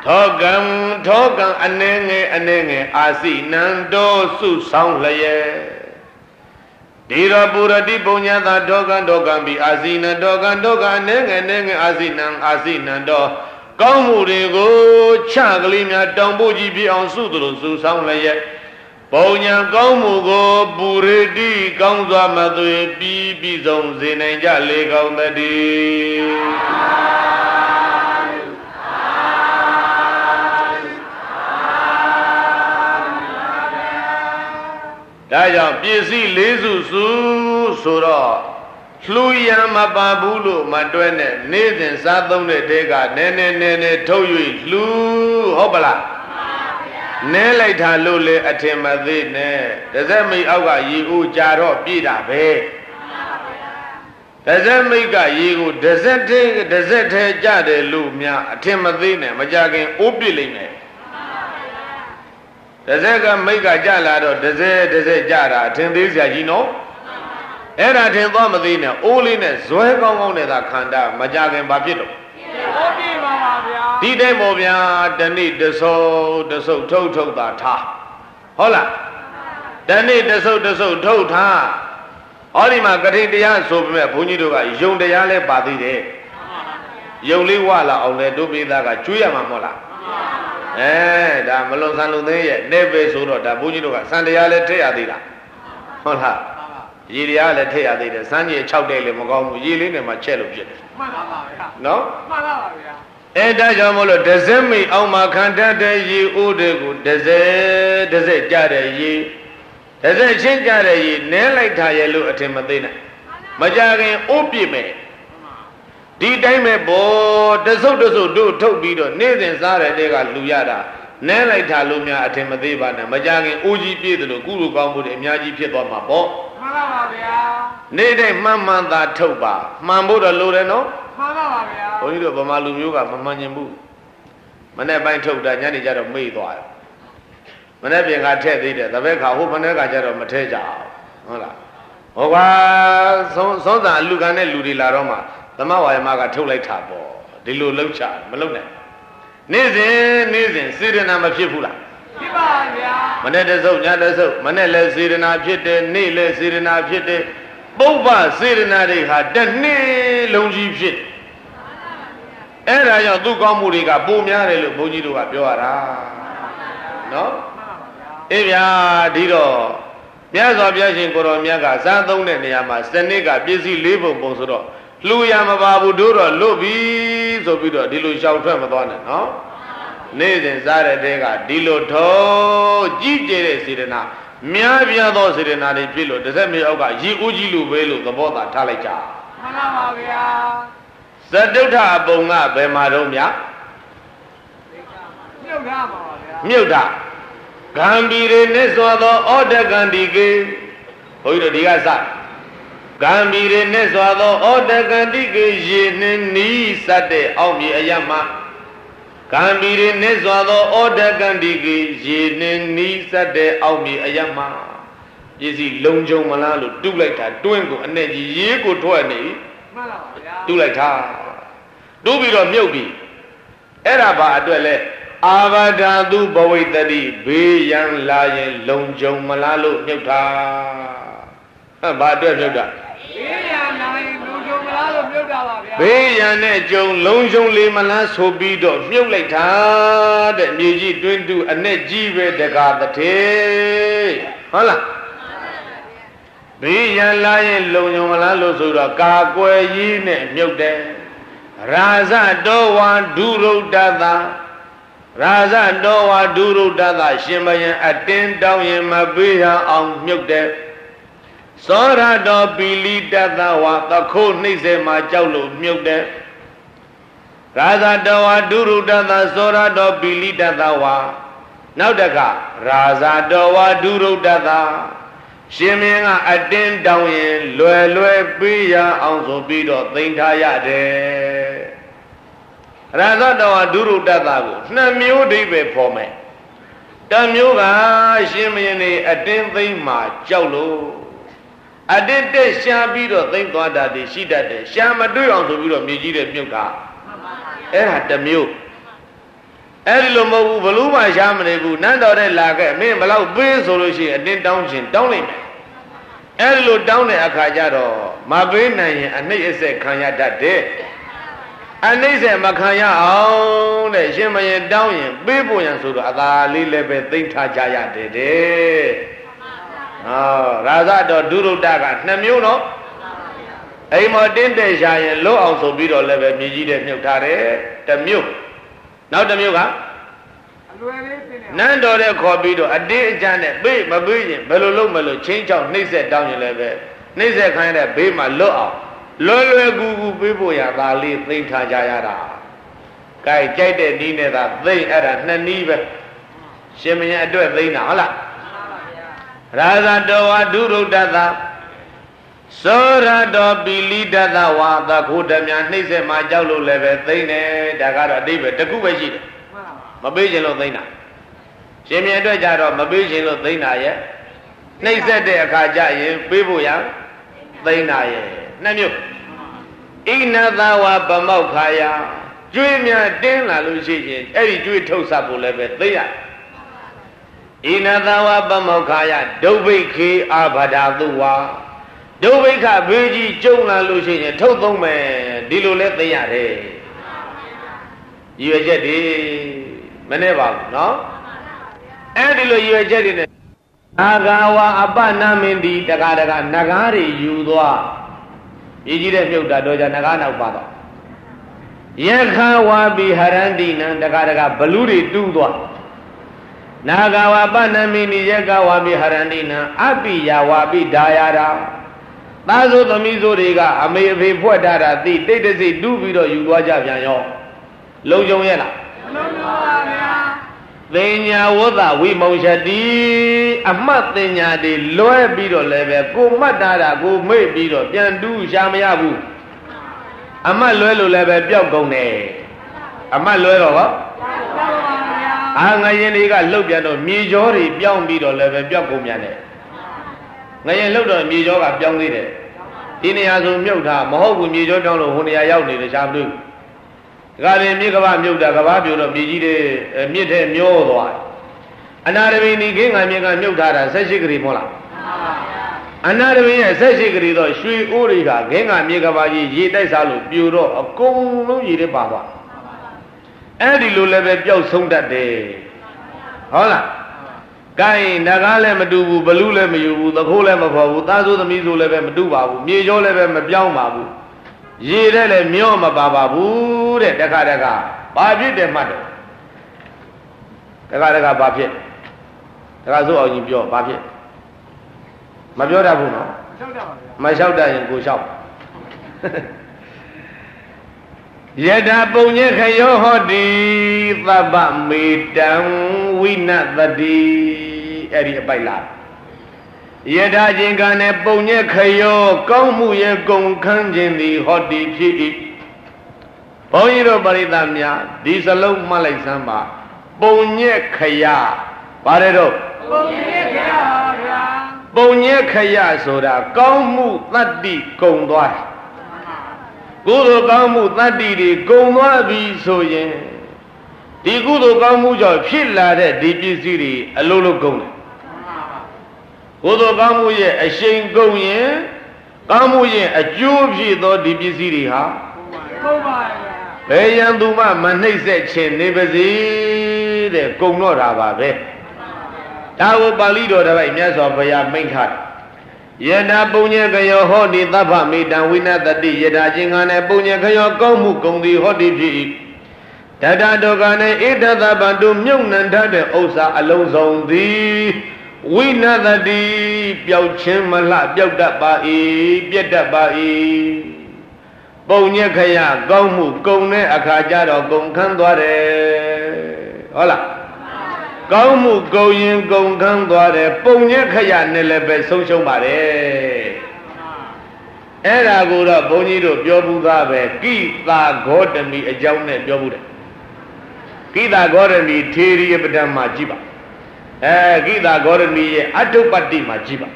Speaker 1: ထောကံထောကံအနေငယ်အနေငယ်အာစီနံတော်စုဆောင်လျက်ဒီရောပုရတိပုံညာသာထောကံထောကံပြီးအာစီနံထောကံထောကံအနေငယ်အနေငယ်အာစီနံအာစီနံတော်ကောင်းမှုတွေကိုချကလေးများတောင်ဖို့ကြီးပြအောင်စုသလိုစုဆောင်လျက်ပုံညာကောင်းမှုကိုပုရတိကောင်းစွာမသွေပြီးပြီးဆုံးစေနိုင်ကြလေကောင်းတည်းဒါကြောင့်ပစ္စည်းလေးစုစုဆိုတော့လှူရန်မပါဘူးလို့မတွဲနဲ့နေ့စဉ်စားသုံးတဲ့တဲကနည်းနည်းနည်းနည်းထုတ်၍လှူဟုတ်ပလားနည်းလိုက်တာလို့လေအထင်မသေးနဲ့တစက်မိတ်အောက်ကရေဦးကြာတော့ပြည့်တာပဲတစက်မိတ်ကရေကိုတစက်ထဲတစက်ထဲကြတယ်လို့များအထင်မသေးနဲ့မကြခင်အိုးပြစ်လိမ့်မယ်တစက်ကမိတ်ကကြလာတော့တစက်တစက်ကြတာအထင်သေးစရာကြီးနော်အဲ့ဒါထင်သွားမသေးနဲ့အိုးလေးနဲ့ဇွဲကောင်းကောင်းနဲ့သာခန္ဓာမကြခင်ဘာဖြစ်တော့
Speaker 2: ဟုတ်ပြီပါပါဗျာ
Speaker 1: ဒီတိုင်းပေါ့ဗျာတနေ့တဆုပ်တဆုပ်ထုတ်ထုတ်သာထားဟုတ်လားတနေ့တဆုပ်တဆုပ်ထုတ်ထားဟောဒီမှာကတိတရားဆိုပေမဲ့ဘုန်းကြီးတို့ကယုံတရားလဲပါသေးတယ်ယုံလေးဝလာအောင်လဲတို့ပိသားကကျွေးရမှာမဟုတ်လားအဲဒါမလွန်ဆန်လုံသိရဲ့နေပဲဆိုတော့ဒါဘုန်းကြီးတို့ကစံတရားလဲထည့်ရသေးတာဟုတ်လားရေတရားလည်းထည့်ရသေးတယ်စမ်းကြီး၆တဲ့လည်းမကောင်းဘူးရေလေးနဲ့မှချက်လို့ဖြစ်တယ်
Speaker 2: မှန်ပါပါဗျာ
Speaker 1: နော်
Speaker 2: မှန်ပါပါဗျာ
Speaker 1: အဲဒါကြောင့်မို့လို့ဒဇက်မိအောင်မှာခံတတ်တဲ့ရေအိုးတွေကိုဒဇက်ဒဇက်ကြတဲ့ရေဒဇက်ချင်းကြတဲ့ရေနဲလိုက်တာရဲ့လို့အထင်မသေးနဲ့မကြခင်အိုးပြစ်မယ်ဒီတိုင်းပဲဘောတဆုပ်တဆုပ်တို့ထုတ်ပြီးတော့နေ့စဉ်စားတဲ့တဲကလူရတာနဲလိုက်တာလို့များအထင်မသေးပါနဲ့မကြခင်အိုးကြီးပြည့်တယ်လို့ကုလိုကောင်းမှုတွေအများကြီးဖြစ်သွားမှာပေါ့
Speaker 2: မှန်ပါပါဗျာ
Speaker 1: နေ့တိုင်းမှန်မှန်သာထုတ်ပါမှန်ဖို့တော့လိုတယ်နော်
Speaker 2: မှန်ပါပါဗျာ
Speaker 1: ဘုန်းကြီးတို့ဗမာလူမျိုးကမမှန်ကျင်ဘူးမနေ့ပိုင်းထုတ်တာညနေကျတော့မေ့သွားတယ်မနေ့ပြင်ကထည့်သေးတယ်တပည့်ခါဟိုမနေ့ကကျတော့မထည့်ကြအောင်ဟုတ်လားဟောကွာသုံးသုံးစာလူကန်တဲ့လူတွေလာတော့မှသမဝါယမကထုတ်လိုက်တာပေါ့ဒီလိုလှုပ်ချမလှုပ်နဲ့နေ့စဉ်နေ့စဉ်စေတနာမဖြစ်ဘူးလား
Speaker 2: ဖြစ်ပါဗျာ
Speaker 1: မနေ့တဆုပ်ညတဆုပ်မနေ့လည်းစေတနာဖြစ်တယ်နေ့လည်းစေတနာဖြစ်တယ်ပုပ္ပစေတနာတွေဟာတစ်နှစ်လုံးကြီးဖြစ်အဲ့ဒါကြောင့်သူ့ကောင်းမှုတွေကပုံများတယ်လို့ဘုန်းကြီးတို့ကပြောရတာနော်အေးဗျာဒီတော့မြတ်စွာဘုရားရှင်ကိုရောမြတ်ကဇာသုံးတဲ့နေရာမှာစနစ်ကပစ္စည်းလေးပုံပုံဆိုတော့လှူရမပါဘူးတို့တော့လွတ်ပြီဆိုပြီးတော့ဒီလိုရှောင်ထွက်မသွားနဲ့နော်နေ့စဉ်စားတဲ့တဲကဒီလိုထောကြီးကျယ်တဲ့စေတနာများပြားသောစေတနာတွေဖြစ်လို့တစ်စက်မြေအောက်ကရေဦးကြီးလိုပဲလို့သဘောသာထားလိုက်ကြ
Speaker 2: မှန်ပါပါဗျာ
Speaker 1: သတုထအပုံကဘယ်မှာတော့မြတ်
Speaker 2: မြုပ်ထားပါဗျာ
Speaker 1: မြုပ်ထားဂံဘီရေနဲ့ဆိုသောဩဒကံဒီကေဘုန်းကြီးတို့ဒီကစဂံဘီရေနဲ့ဆိုသောဩဒကံဒီကေရေနှင်းနီးစတဲ့အောက်မြေအရမကံဘီရေနဲ့စွာသောဩဒကံဒီကေရေနှင်းနီးစတဲ့အောက်မြေအယမပစ္စည်းလုံခြုံမလားလို့တူးလိုက်တာတွင်းကိုအနဲ့ကြီးရေကိုထွက်နေ
Speaker 2: မှန်ပါဗျာ
Speaker 1: တူးလိုက်တာတူးပြီးတော့မြုပ်ပြီးအဲ့ဒါဘာအတွက်လဲအာဘဒာတုဘဝိတ္တိဘေးရန်လာရင်လုံခြုံမလားလို့မြုပ်တာဟမ်ဘာအတွက်မြုပ်တာ
Speaker 2: ဘေးရန်လာရင်လုံခြုံမလားလို့မြုပ်တာပါဗျာ
Speaker 1: ဘေးရန်နဲ့ကြုံလုံခြုံလေမလားဆိုပြီးတော့မြုပ်လိုက်တာတဲ့မြေကြီးတွင်းတူအနဲ့ကြီးပဲတကားတထေဟုတ်လားဘေးရန်လာရင်လုံခြုံမလားလို့ဆိုတော့ကာကွယ်ရေးနဲ့မြုပ်တယ်ရာဇတောဝါဒုရုဒ္ဒတာရာဇတောဝါဒုရုဒ္ဒတာရှင်မယံအတင်းတောင်းရင်မပေးရအောင်မြုပ်တယ်သောရတော်ပီလီတသဝါသခိုးနှိမ့်စေမှာကြောက်လို့မြုပ်တယ်ရာဇတော်ဝါဒုရုဒ္ဒတာသောရတော်ပီလီတသဝါနောက်တခါရာဇတော်ဝါဒုရုဒ္ဒတာရှင်မင်းကအတင်းတောင်းရင်လွယ်လွယ်ပေးရအောင်ဆိုပြီးတော့သိမ်းထားရတယ်ရာဇတော်ဝါဒုရုဒ္ဒတာကိုနှစ်မျိုးအဓိပ္ပာယ်ဖော်မယ်တမျိုးကရှင်မင်းနေအတင်းသိမ်းမှာကြောက်လို့အတ္တတက်ရှားပြီးတော့သိမ့်သွားတာတွေရှိတတ်တယ်ရှားမတွေ့အောင်ဆိုပြီးတော့မြေကြီးတွေမြုပ်တာအဲ့ဒါတစ်မျိုးအဲ့ဒီလိုမဟုတ်ဘူးဘလူးမှရှားမနေဘူးနန်းတော်တဲ့လာခဲ့မင်းဘလောက်ပေးဆိုလို့ရှိရင်အတင်းတောင်းခြင်းတောင်းလိုက်မယ်အဲ့ဒီလိုတောင်းတဲ့အခါကျတော့မပေးနိုင်ရင်အနှိမ့်အဆက်ခံရတတ်တယ်အနှိမ့်ဆက်မခံရအောင်တဲ့ရှင်မရင်တောင်းရင်ပေးဖို့ရန်ဆိုတော့အသာလေးလည်းပဲသိမ့်ထားကြရတယ်တဲ့ဟောရာဇတော်ဒုရုဒ္ဒကနှစ်မျိုးနော်အိမ်မောတင်းတဲ့ရှာရင်လွတ်အောင်ဆိုပြီးတော့လည်းပဲမြေကြီးတဲ့မြုပ်ထားတယ်တစ်မျိုးနောက်တစ်မျိုးကအလွယ်လေးသိနေနန်းတော်တဲ့ခေါ်ပြီးတော့အတင်းအကျပ်နဲ့ပေးမပေးရင်ဘယ်လိုလုပ်မလို့ချင်းချောက်နှိမ့်ဆက်တောင်းရင်လည်းပဲနှိမ့်ဆက်ခိုင်းတဲ့ဘေးမှာလွတ်အောင်လွယ်လွယ်ကူကူပေးဖို့ရသာလေးသိမ့်ထားကြရတာကဲကြိုက်တဲ့နည်းနဲ့သာသိမ့်အဲ့ဒါနှစ်နည်းပဲရှင်မင်းအတွက်သိမ့်တာဟုတ်လားရာဇတော်ဝါဒုရုဒ္ဒသာသောရတော်ပိလိတသဝါသခုဓမြနှိမ့်ဆက်မှာကြောက်လို့လည်းပဲသိမ့်တယ်ဒါကတော့အတိပဲတခုပဲရှိတယ်မပေးခြင်းလို့သိမ့်တာရှင်မြန်အတွက်ကြတော့မပေးခြင်းလို့သိမ့်တာရဲ့နှိမ့်ဆက်တဲ့အခါကျရင်ပေးဖို့ရသိမ့်တာရဲ့နှစ်မျိုးဣနသဝါဗမောက္ခာယကျွေးမြတင်းလာလို့ရှိရင်အဲ့ဒီကျွေးထုတ်ဆပ်ဖို့လည်းပဲသိရဣနသဝါဗမောက္ခာယဒုဗ္ဗိခေအာဘာဒသုဝါဒုဗ္ဗိခဘေးကြီးကျုံလာလို့ရှိရင်ထုတ်သုံးမယ်ဒီလိုလဲသိရတယ်ရည်ရွယ်ချက်ဒီမနဲ့ပါဘူးနော်အဲ့ဒီလိုရည်ရွယ်ချက်တွေနဲ့အာဂါဝအပနာမင်းဒီတကားတကားနဂါးတွေယူသွားပြည်ကြီးတဲ့မြုပ်တာတော့ကြနဂါးနောက်ပါတော့ယခဝါပိဟရန္တိနံတကားတကားဘလူတွေတူးသွားနာဂါဝပနာမင်းဒီယခဝါပိဟရန္တိနံအပိယဝါပိဒါယာရာသားစိုးသမီးစိုးတွေကအမေအဖေဖွက်ထားတာသိတိတ်တစိတူးပြီးတော့ယူသွားကြပြန်ရောလုံကြုံရဲ့လားမလုံပါဘူးဗျာသင်ညာဝသဝိမုံရှတိအမှတ်သင်ညာတွေလွဲပြီးတော့လည်းပဲကိုမှတ်ထားတာကိုမေ့ပြီးတော့ပြန်တူးရှာမရဘူးအမှတ်လွဲလို့လည်းပဲပျောက်ကုန်တယ်အမှတ်လွဲတော့ဟောအာငရင်တွေကလှုပ်ပြန်တော့မြေကြောတွေပြောင်းပြီးတော့လည်းပဲပျောက်ကုန်ပြန်တယ်ငရင်လှုပ်တော့မြေကြောကပြောင်းသေးတယ်ဒီနေရာဆိုမြုပ်တာမဟုတ်ဘူးမြေကြောတောင်းလို့ဟိုနေရာရောက်နေတယ်ရှားမတွေ့ဘူးဒါကြရင်မြေကဘာမြုပ်တာကဘာပြိုတော့မြေကြီးတွေမြစ်ထဲမျောသွားတယ်အနာရဝိနိခင်းငံမြေကမြုပ်ထားတာ၁၈ကလေးမဟုတ်လားအနာရဝိရဲ့၁၈ကလေးတော့ရွှေအိုးတွေကခင်းငံမြေကဘာကြီးရေတိုက်စားလို့ပြိုတော့အကုန်လုံးရေတွေပါသွားအဲ့ဒီလိုလည်းပဲပျောက်ဆုံးတတ်တယ်ဟုတ်လားကဲနဂါလည်းမတူဘူးဘလူးလည်းမယူဘူးသခိုးလည်းမဖော်ဘူးသားစိုးသမီးစိုးလည်းပဲမတူပါဘူးမြေကျော်လည်းပဲမပြောင်းပါဘူးရေတဲ့လည်းမျောမပါပါဘူးတဲ့တခါတခါဘာဖြစ်တယ်မှတ်တယ်တခါတခါဘာဖြစ်တခါစိုးအောင်ကြီးပြောဘာဖြစ်မပြောတတ်ဘူးနော်မလျှောက်တတ်ရင်ကိုလျှောက်ယထာပုံညေခယောဟောတိသဗ္ဗမေတံဝိနသတိအဲ့ဒီအပိုက်လားယထာခြင်းကနဲ့ပုံညေခယောကောင်းမှုရဲ့ဂုံခန်းခြင်းသည်ဟောတိဖြစ်၏ဘုန်းကြီးတို့ပရိသတ်များဒီစလုံးမှတ်လိုက်စမ်းပါပုံညေခယဘာလဲတော့ပုံညေခယပါဗျာပုံညေခယဆိုတာကောင်းမှုတတ္တိဂုံသွားကုသိုလ်ကောင်းမှုတတ္တိတွေဂုံသွားပြီဆိုရင်ဒီကုသိုလ်ကောင်းမှုကြောင့်ဖြစ်လာတဲ့ဒီပစ္စည်းတွေအလိုလိုဂုံတယ်ကုသိုလ်ကောင်းမှုရဲ့အရှိန်ကုန်ရင်ကောင်းမှုရဲ့အကျိုးဖြစ်သောဒီပစ္စည်းတွေဟာဟုတ်ပါရဲ့ဘယ်ရန်သူမှမနှိမ့်ဆက်ခြင်းနေပါစေတဲ့ကုန်တော့တာပါပဲဒါကိုပါဠိတော်တစ်ပိုက်မြတ်စွာဘုရားမိန့်ထားတယ်ယထာပုံညေခယောဟောတိသဗ္ဗမေတံဝိနတတိယထာခြင်းကနဲ့ပုံညေခယောကောင်းမှုကုန်သည်ဟောတိဖြစ်၏တတဒုက္ခနဲ့ဣဒသဗ္ဗံတို့မြုပ်နှံထားတဲ့ဥစ္စာအလုံးစုံသည်ဝိနသတိပျောက်ခြင်းမလှပျောက်တတ်ပါ၏ပြတ်တတ်ပါ၏ပုံညေခယကောင်းမှုကုန်တဲ့အခါကျတော့ကုန်ခန်းသွားတယ်ဟုတ်လားကောင်းမှုကုန်ရင်ကုန်ခန်းသွားတယ်ပုံညက်ခရနဲ့လည်းပဲဆုံးရှုံးပါတယ်အဲ့ဒါကိုတော့ဘုန်းကြီးတို့ပြောဘူးသားပဲကိသာဂေါတမီအကြောင်းနဲ့ပြောဘူးတယ်ကိသာဂေါတမီထေရီပဒံမှာကြည့်ပါအဲကိသာဂေါတမီရဲ့အတုပတ္တိမှာကြည့်ပါ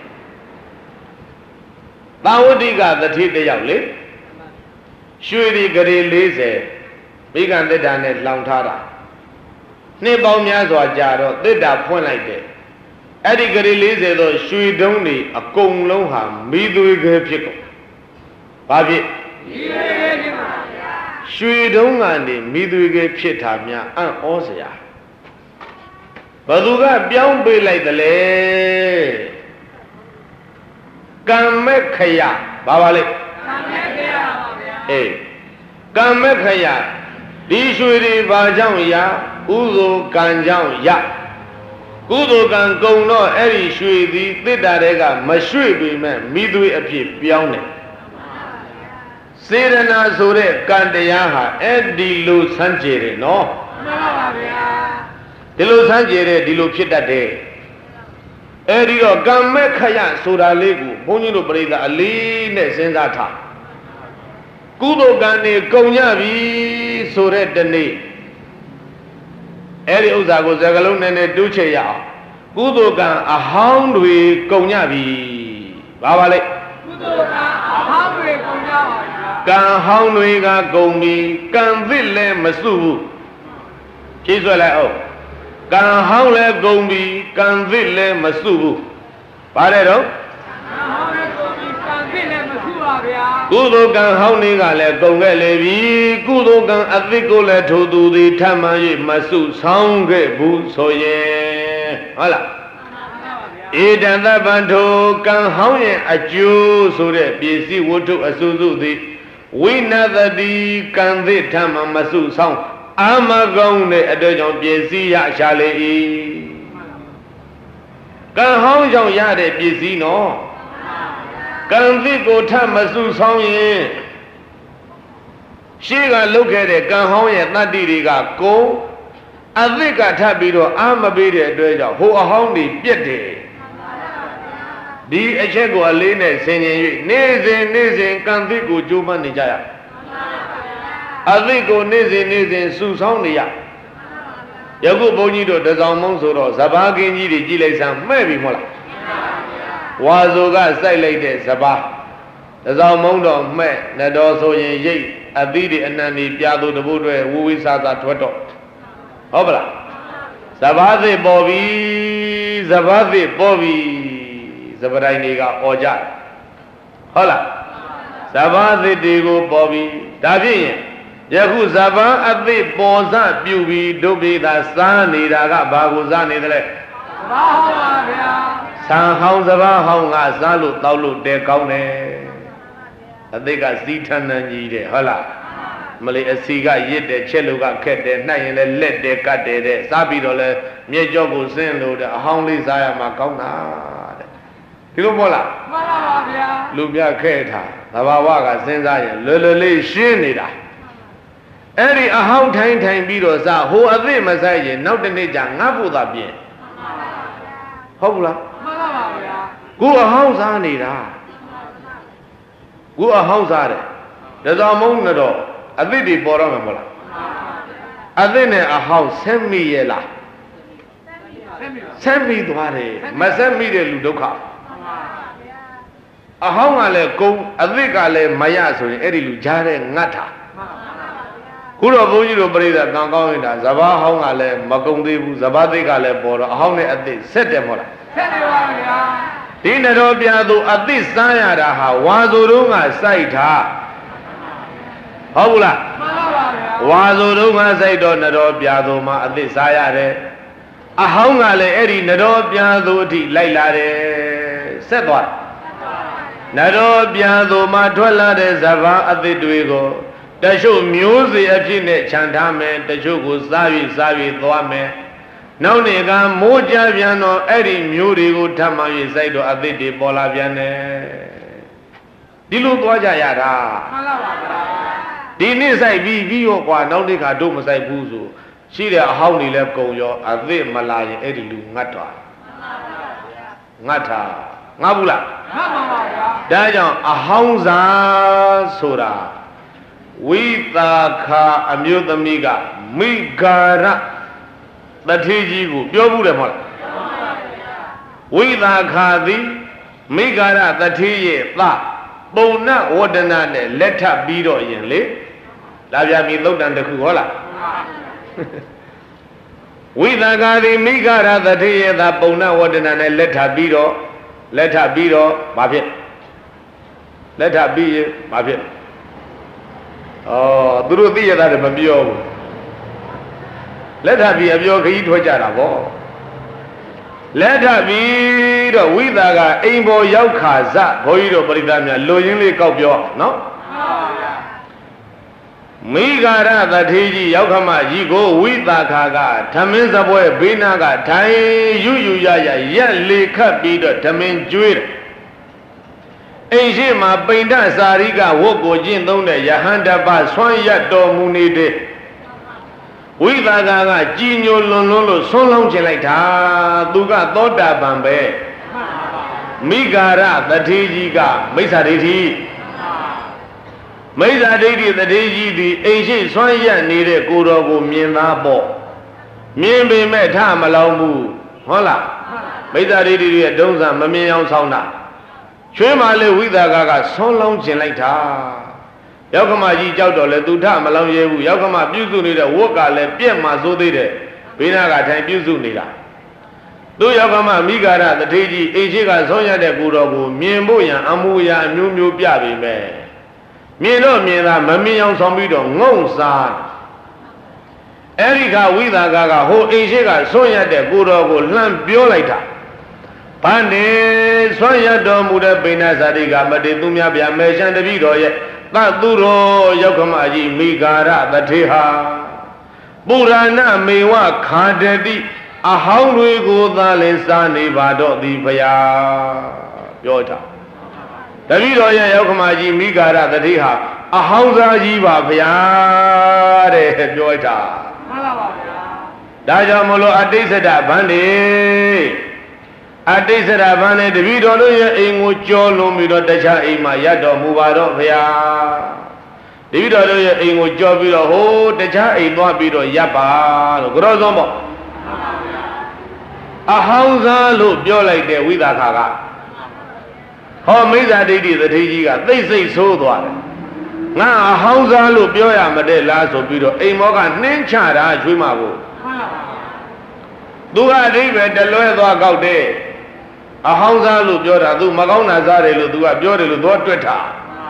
Speaker 1: သာဝတိကသတိတယောက်လေရွှေဒီဂရေ၄၀မိဂံတက်တာနဲ့လောင်ထားတာနှစ်ပေါင်းများစွာကြာတော့သစ်တာဖွင့်လိုက်တယ်အဲ့ဒီကလေးလေးဆယ်သောရွှေတုံးတွေအကုန်လုံးဟာမိသွေးခဲဖြစ်ကုန်ဘာဖြစ်မိသွေးခဲဖြစ်ပါဗျာရွှေတုံးကနေမိသွေးခဲဖြစ်တာများအံ့ဩစရာဘသူကပြောင်းပေးလိုက်တယ်လေကံမဲ့ခရဘာပါလဲကံမဲ့ခရပါဗျာအေးကံမဲ့ခရဒီရွှေတွေဘာကြောင့်ရဥသိုလ်ကံကြောင့်ရကုသိုလ်ကံကုံတော့အဲ့ဒီရွှေသည်သစ်တာတွေကမရွှေ့ပေမဲ့မိသွေးအဖြစ်ပြောင်းတယ်စေရနာဆိုတဲ့ကံတရားဟာအဲ့ဒီလိုစမ်းကြယ်တယ်နော်မှန်ပါဗျာဒီလိုစမ်းကြယ်တဲ့ဒီလိုဖြစ်တတ်တယ်အဲ့ဒီတော့ကံမဲ့ခရဆိုတာလေးကိုဘုန်းကြီးတို့ပြိဿအလေးနဲ့စဉ်းစားထားကုသိုလ်ကံတွေကုံညပြီဆိုတဲ့တနေ့အဲ့ဒီဥစ္စာကိုစကလုံးနဲ့နဲ့တူးချေရအောင်ကုသိုလ်ကံအဟောင်းတွေကုံညပြီဘာပါလဲကုသိုလ်ကံအဟောင်းတွေကုံညပါဗျာကံဟောင်းတွေကကုံပြီကံသစ်လည်းမစုဘူးဖြည့်ဆွဲလိုက်အောင်ကံဟောင်းလည်းကုံပြီကံသစ်လည်းမစုဘူးဘာလဲတော့ကံဟောင်းလည်းကုံပြီကံသစ်လည်းမစုပါဗျာကုသိုလ်ကံဟောင်းတွေကလည်းကုံခဲ့လေပြီကုသိုလ်ကံအသစ်ကိုလည်းထိုသူသည်ထမှန်၍မစုဆောင်ခဲ့ဘူးဆိုရင်ဟုတ်လားဧတံသဗ္ဗံထိုကံဟောင်းရဲ့အကျိုးဆိုတဲ့ပစ္စည်းဝတ္ထုအစုစုသည်ဝိနသတိကံသစ်ထမှန်မစုဆောင်အာမကောင်းတဲ့အတွက်ကြောင့်ပစ္စည်းရရှာလေ၏ကံဟောင်းကြောင့်ရတဲ့ပစ္စည်းနော်ကံသစ်ကိုထမစုဆောင်ရင်ရှေးကလုတ်ခဲ့တဲ့ကံဟောင်းရဲ့တတ္တိတွေကကိုအသစ်ကထပ်ပြီးတော့အာမပေးတဲ့အတွက်ကြောင့်ဟိုအဟောင်းတွေပြက်တယ်ဒီအချက်ကိုအလေးနဲ့ဆင်ခြင်၍နေ့စဉ်နေ့စဉ်ကံသစ်ကိုကြိုးပမ်းနေကြရအသစ်ကိုနေ့စဉ်နေ့စဉ်စုဆောင်နေရယခုဘုန်းကြီးတို့တစောင်းမုံဆိုတော့ဇဘာကင်းကြီးတွေကြည်လိုက်စမ်းမှဲ့ပြီမဟုတ်လားဝါဆိုကစိုက်လိုက်တဲ့ဇဘာတစောင်းမုံတော့မှဲ့နတော်ဆိုရင်ရိတ်အသီးတွေအနှံတွေပြာသူတပုတ်တွေဝူဝိစာသာထွက်တော့ဟုတ်ပလားဇဘာသစ်ပေါ်ပြီဇဘာသစ်ပေါ်ပြီဇပတိုင်းတွေကអော်ကြဟုတ်လားဇဘာသစ်တွေကိုပေါ်ပြီဒါဖြင့်ယခုဇဗံအသစ်ပေါ်စပြုပြီးဒုပိသာစားနေတာကဘာကိုစားနေတယ်လဲဇဗဟောင်းပါဗျာဆံဟောင်းဇဗဟောင်းကစားလို့တောက်လို့တဲကောင်းတယ်အသစ်ကစီးထန်းထန်းကြီးတယ်ဟုတ်လားမလေးအစီကရစ်တယ်ချက်လို့ကခက်တယ်နှိုက်ရင်လည်းလက်တယ်ကတ်တယ်တဲ့စားပြီးတော့လည်းမြေကြောကိုဆင်းလို့တဲ့အဟောင်းလေးစားရမှာကောင်းတာတဲ့ဒီလိုမဟုတ်လားမှန်ပါပါဗျာလူပြခဲထားသဘာဝကစဉ်းစားရင်လွယ်လွယ်လေးရှင်းနေတာအဲ့ဒီအဟောင်းထိုင်ထိုင်ပြီးတော့စားဟိုအသစ်မဆိုင်ရင်နောက်တနေ့ကျငတ်ဖို့သာပြင်ဟုတ်ဘူးလားမှန်ပါပါဗျာကိုအဟောင်းစားနေတာကိုအဟောင်းစားတယ်ဒါကြောင့်မုန်းတော့အသစ်တွေပေါ်တော့မှာမဟုတ်လားအသစ်နဲ့အဟောင်းဆက်မိရဲ့လားဆက်မိသွားတယ်မဆက်မိတဲ့လူဒုက္ခအဟောင်းကလည်းကုန်းအသစ်ကလည်းမရဆိုရင်အဲ့ဒီလူကြားတဲ့ငတ်တာခုတော့ဘုန်းကြီးတို့ပြိဿကံကောင်းနေတာဇဘာဟောင်းကလည်းမကုံသေးဘူးဇဘာသိကလည်းပေါ်တော့အဟောင်းနဲ့အသစ်ဆက်တယ်မဟုတ်လားဆက်တယ်ပါဗျာဒီနတော်ပြသူအသစ်စားရတာဟာဝါဆိုတုံးကစိုက်တာဟုတ်ဘူးလားမှန်ပါပါဗျာဝါဆိုတုံးကစိုက်တော့နတော်ပြသူမှာအသစ်စားရတယ်အဟောင်းကလည်းအဲ့ဒီနတော်ပြသူအထိလိုက်လာတယ်ဆက်သွားနတော်ပြသူမှာထွက်လာတဲ့ဇဘာအသစ်တွေကိုတချို့မျိုးစေအဖြစ်နဲ့ခြံထားမယ်တချို့ကိုစားပြီးစားပြီးသွားမယ်နောက်နေ့ကမိုးကြပြန်တော့အဲ့ဒီမျိုးတွေကိုထပ်မှ၍စိုက်တော့အသစ်တွေပေါ်လာပြန်တယ်ဒီလိုသွားကြရတာမှန်ပါပါဗျာဒီနေ့စိုက်ပြီးပြီးရောကွာနောက်နေ့ကတို့မစိုက်ဘူးဆိုရှိတဲ့အဟောင်းတွေလည်းကုံရောအသစ်မလာရင်အဲ့ဒီလူငတ်သွားငတ်တာငတ်ဘူးလားငတ်ပါပါဗျာဒါကြောင့်အဟောင်းစားဆိုတာဝိသာခာအမျိုးသမီးကမိဂါရတထေကြီးကိုပြောဘူးတယ်မဟုတ်လားဝိသာခာသည်မိဂါရတထေရဲ့သားပုံနဝဒနာနဲ့လက်ထပ်ပြီးတော့ရင်လေလာပြမီသုတ်တန်တခုဟုတ်လားဝိသကာတိမိဂရသတိယသာပုံနာဝတ္တနာနဲ့လက်ထပ်ပြီးတော့လက်ထပ်ပြီးတော့ဘာဖြစ်လက်ထပ်ပြီးရင်ဘာဖြစ်ဩသူတို့သိရတာလည်းမပြောဘူးလက်ထပ်ပြီးအပြောခကြီးထွက်ကြတာဗောလက်ထပ်ပြီးတော့ဝိသကာအိမ်ပေါ်ရောက်ခါစဘုန်းကြီးတို့ပရိသတ်များလိုရင်းလေးကောက်ပြောနော်မိဂရသတိကြီးရောက်ခမကြီးကိုဝိသကာကဓမင်းစပွဲဘေးနာကထိုင်ယူယူရရရက်လေခတ်ပြီးတော့ဓမင်းကျွေးတယ်အိမ်ရှိမှာပိန္ဒစာရိကဝတ်ကိုကျင့်သုံးတဲ့ယဟန္တပဆွမ်းရတော်မူနေတဲ့ဝိသကာကကြည်ညိုလွန်လွန်းလို့ဆွန်းလုံးကျင်လိုက်တာသူကသောတာပန်ပဲမိဂရသတိကြီးကမိစ္ဆာဒိဋ္ဌိမိစ္ဆာဒိဋ္ဌိသတိကြီးဒီအိမ်ရှိဆွမ်းရနေတဲ့ကိုတော်ကိုမြင်သားပေါ့မြင်ပေမဲ့ထမလောင်ဘူးဟုတ်လားမိစ္ဆာဒိဋ္ဌိရဲ့ဒုံးစံမမြင်အောင်ဆောင်းတာချွေးမှလေဝိသကာကဆွန်းလုံးကျင်လိုက်တာရောက်ခမကြီးကြောက်တော့လေသူထမလောင်ရဲဘူးရောက်ခမပြုစုနေတဲ့ဝတ်ကလည်းပြက်မှဆိုးသေးတယ်ဘေးနာကထိုင်ပြုစုနေတာသူရောက်ခမမိဂရတထေကြီးအိမ်ရှိကဆုံးရတဲ့ကိုတော်ကိုမြင်ဖို့ရန်အမှုရာအမျိုးမျိုးပြပေမဲ့မြင်တော့မြင်တာမမြင်အောင်ဆောင်ပြီးတော့ငုံစားအဲ့ဒီခါဝိသကာကဟိုအိမ်ရှိကဆုံးရတဲ့ကိုတော်ကိုလှမ်းပြောလိုက်တာဗန္နေဆွမ်းရတော်မူတဲ့ပိဏဇာတိကမတေသူများဗျာမေရှံတပိတော်ရဲ့သသူတော်ရောက်ခမကြီးမိဂရသထေဟာပုရဏမေဝခာတတိအဟောင်းတွေကိုသာလင်စားနေပါတော့သည်ဖရာပြောတာတပိတော်ရဲ့ရောက်ခမကြီးမိဂရသထေဟာအဟောင်းစားကြီးပါဖရာတဲ့ပြောတာမှန်ပါပါဗျာဒါကြောင့်မလို့အတိစ္ဆဒဗန္နေအတိစ္ဆရာဗန်းနဲ့တပည့်တော်တို့ရဲ့အိမ်ကိုကြောလွန်ပြီးတော့တခြားအိမ်မှာရတော်မူပါတော့ဗျာတပည့်တော်တို့ရဲ့အိမ်ကိုကြောပြီးတော့ဟိုတခြားအိမ်သွားပြီးတော့ရပ်ပါလို့ကြောဆုံးပေါ့အဟောင်းစားလို့ပြောလိုက်တဲ့ဝိသကာကဟောမိစ္ဆာဒိဋ္ဌိသတိကြီးကသိစိတ်ဆိုးသွားတယ်ငါအဟောင်းစားလို့ပြောရမတဲ့လားဆိုပြီးတော့အိမ်မောကနှင်းချတာချွေးမှာကိုသူကအဓိပ္ပာယ်တလွဲသွားကောက်တဲ့အဟောင်းစားလို့ပြောတာသူမကောင်းတာစားတယ်လို့သူကပြောတယ်လို့တော့တွက်တာ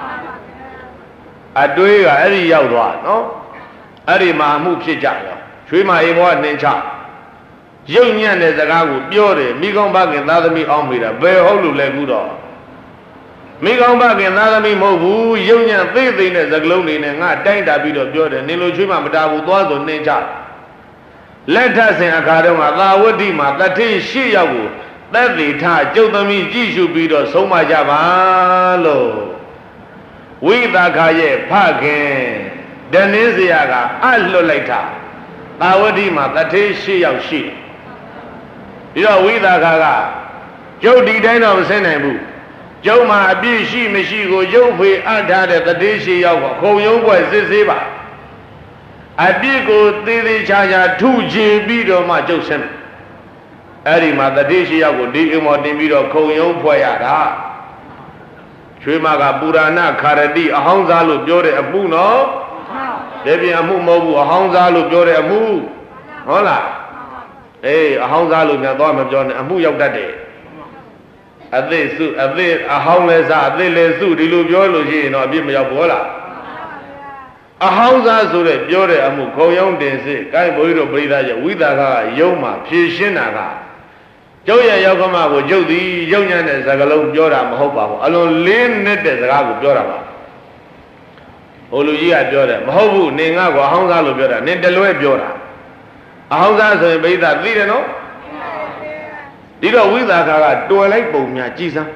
Speaker 1: အတွေးကအဲ့ဒီရောက်သွားနော်အဲ့ဒီမှာအမှုဖြစ်ကြရောချွေးမအိမ်ဘောကနှင်းချရုပ်ညံ့တဲ့စကားကိုပြောတယ်မိကောင်းဘခင်သားသမီးအောင်မိတာဘယ်ဟုတ်လို့လဲကူတော့မိကောင်းဘခင်သားသမီးမဟုတ်ဘူးရုပ်ညံ့သေးသေးတဲ့စကလုံးတွေနဲ့ငါတိုင်းတာပြီးတော့ပြောတယ်နင်လိုချွေးမမတာဘူးသွားဆိုနှင်းချလက်ထဆင်အခါတုန်းကသာဝတိမှာတတိရှိရောက်ကိုသက်သေထကျုပ်သမီးကြည့်ရှုပြီးတော့ဆုံးမကြပါလို့ဝိသကာရဲ့ဖခင်တနည်းစရာကအလွတ်လိုက်တာသာဝတိမှာတတိရှိရောက်ရှိပြီးတော့ဝိသကာကကျုပ်ဒီတိုင်းတော့မဆင်းနိုင်ဘူးကျုပ်မှာအပြည့်ရှိမရှိကိုရုပ်ဖေအပ်ထားတဲ့တတိရှိရောက်ကိုခုံရုံးပွဲစစ်ဆေးပါအပြစ်ကိုသေးသေးချာချာထုချေပြီးတော့မှကျုပ်ဆင်းတယ်အဲ့ဒီမှာတတိရှိရောက်ကိုဒီအိမ်မော်တင်ပြီးတော့ခုံရုံးဖွဲ့ရတာချွေးမကပုရဏခါရတိအဟောင်းစားလို့ပြောတဲ့အမှုနော်ဒါပြင်အမှုမဟုတ်ဘူးအဟောင်းစားလို့ပြောတဲ့အမှုဟုတ်လားအေးအဟောင်းစားလို့များတော့မပြောနဲ့အမှုရောက်တတ်တယ်အသိစုအသိအဟောင်းလဲစားအသိလဲစုဒီလိုပြောလို့ရှိရင်တော့အပြစ်မရောက်ဘူးဟုတ်လားအဟောင်းစားဆိုတဲ့ပြောတဲ့အမှုခုံရုံးတင်စစ်ကိုင်းဘုန်းကြီးတို့ပြိဿရဲ့ဝိသကာကယုံမှာဖြည့်ရှင်းတာကကျုပ်ရဲ့ရောက်ခမကိုကျုပ်သည်ရုံညံ့တဲ့စကားလုံးပြောတာမဟုတ်ပါဘူးအလွန်လေးနက်တဲ့စကားကိုပြောတာပါဟိုလူကြီးကပြောတယ်မဟုတ်ဘူးနင်ငါ့ကိုအဟောင်းစားလို့ပြောတာနင်တလွဲပြောတာအဟောင်းစားဆိုရင်ပြိဿသိတယ်နော်ဒီတော့ဝိသကာကတွယ်လိုက်ပုံများကြည်စမ်း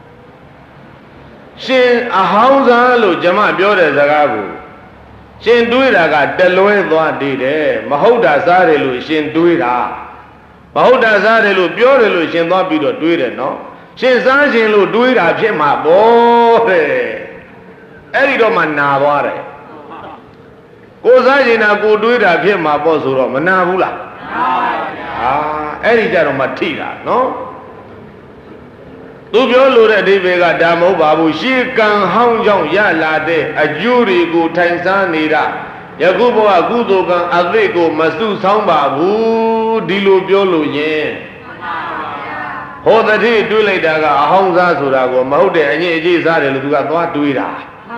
Speaker 1: ရှင်အဟောင်းစားလို့ကျမပြောတဲ့စကားကိုရှင်တွေးတာကတလွဲသွားတည်တယ်မဟုတ်တာစားတယ်လို့ရှင်တွေးတာမဟုတ်တာစားတယ်လို့ပြောတယ်လို့ရှင်သွားပြီးတော့တွေးတယ်နော်ရှင်စားရှင်လို့တွေးတာဖြစ်မှာပေါ့တဲ့အဲ့ဒီတော့မှနာသွားတယ်ကိုစားရှင်တာကိုတွေးတာဖြစ်မှာပေါ့ဆိုတော့မနာဘူးလားနာပါဗျာဟာအဲ့ဒီကြတော့မှထိတာနော်သူပြောလို့တဲ့အဓိပ္ပာယ်ကဒါမဟုတ်ပါဘူးရှေးကံဟောင်းကြောင့်ရလာတဲ့အကျိုးတွေကိုထိုင်စားနေတာယခုဘဝကုသိုလ်ကံအသိကိုမစုဆောင်းပါဘူးဒီလိုပြောလို့ရင်ဟောတတိတွေးလိုက်တာကအဟောင်းစားဆိုတာကိုမဟုတ်တဲ့အငြိအကျေးစားတယ်လို့သူကသွားတွေးတာ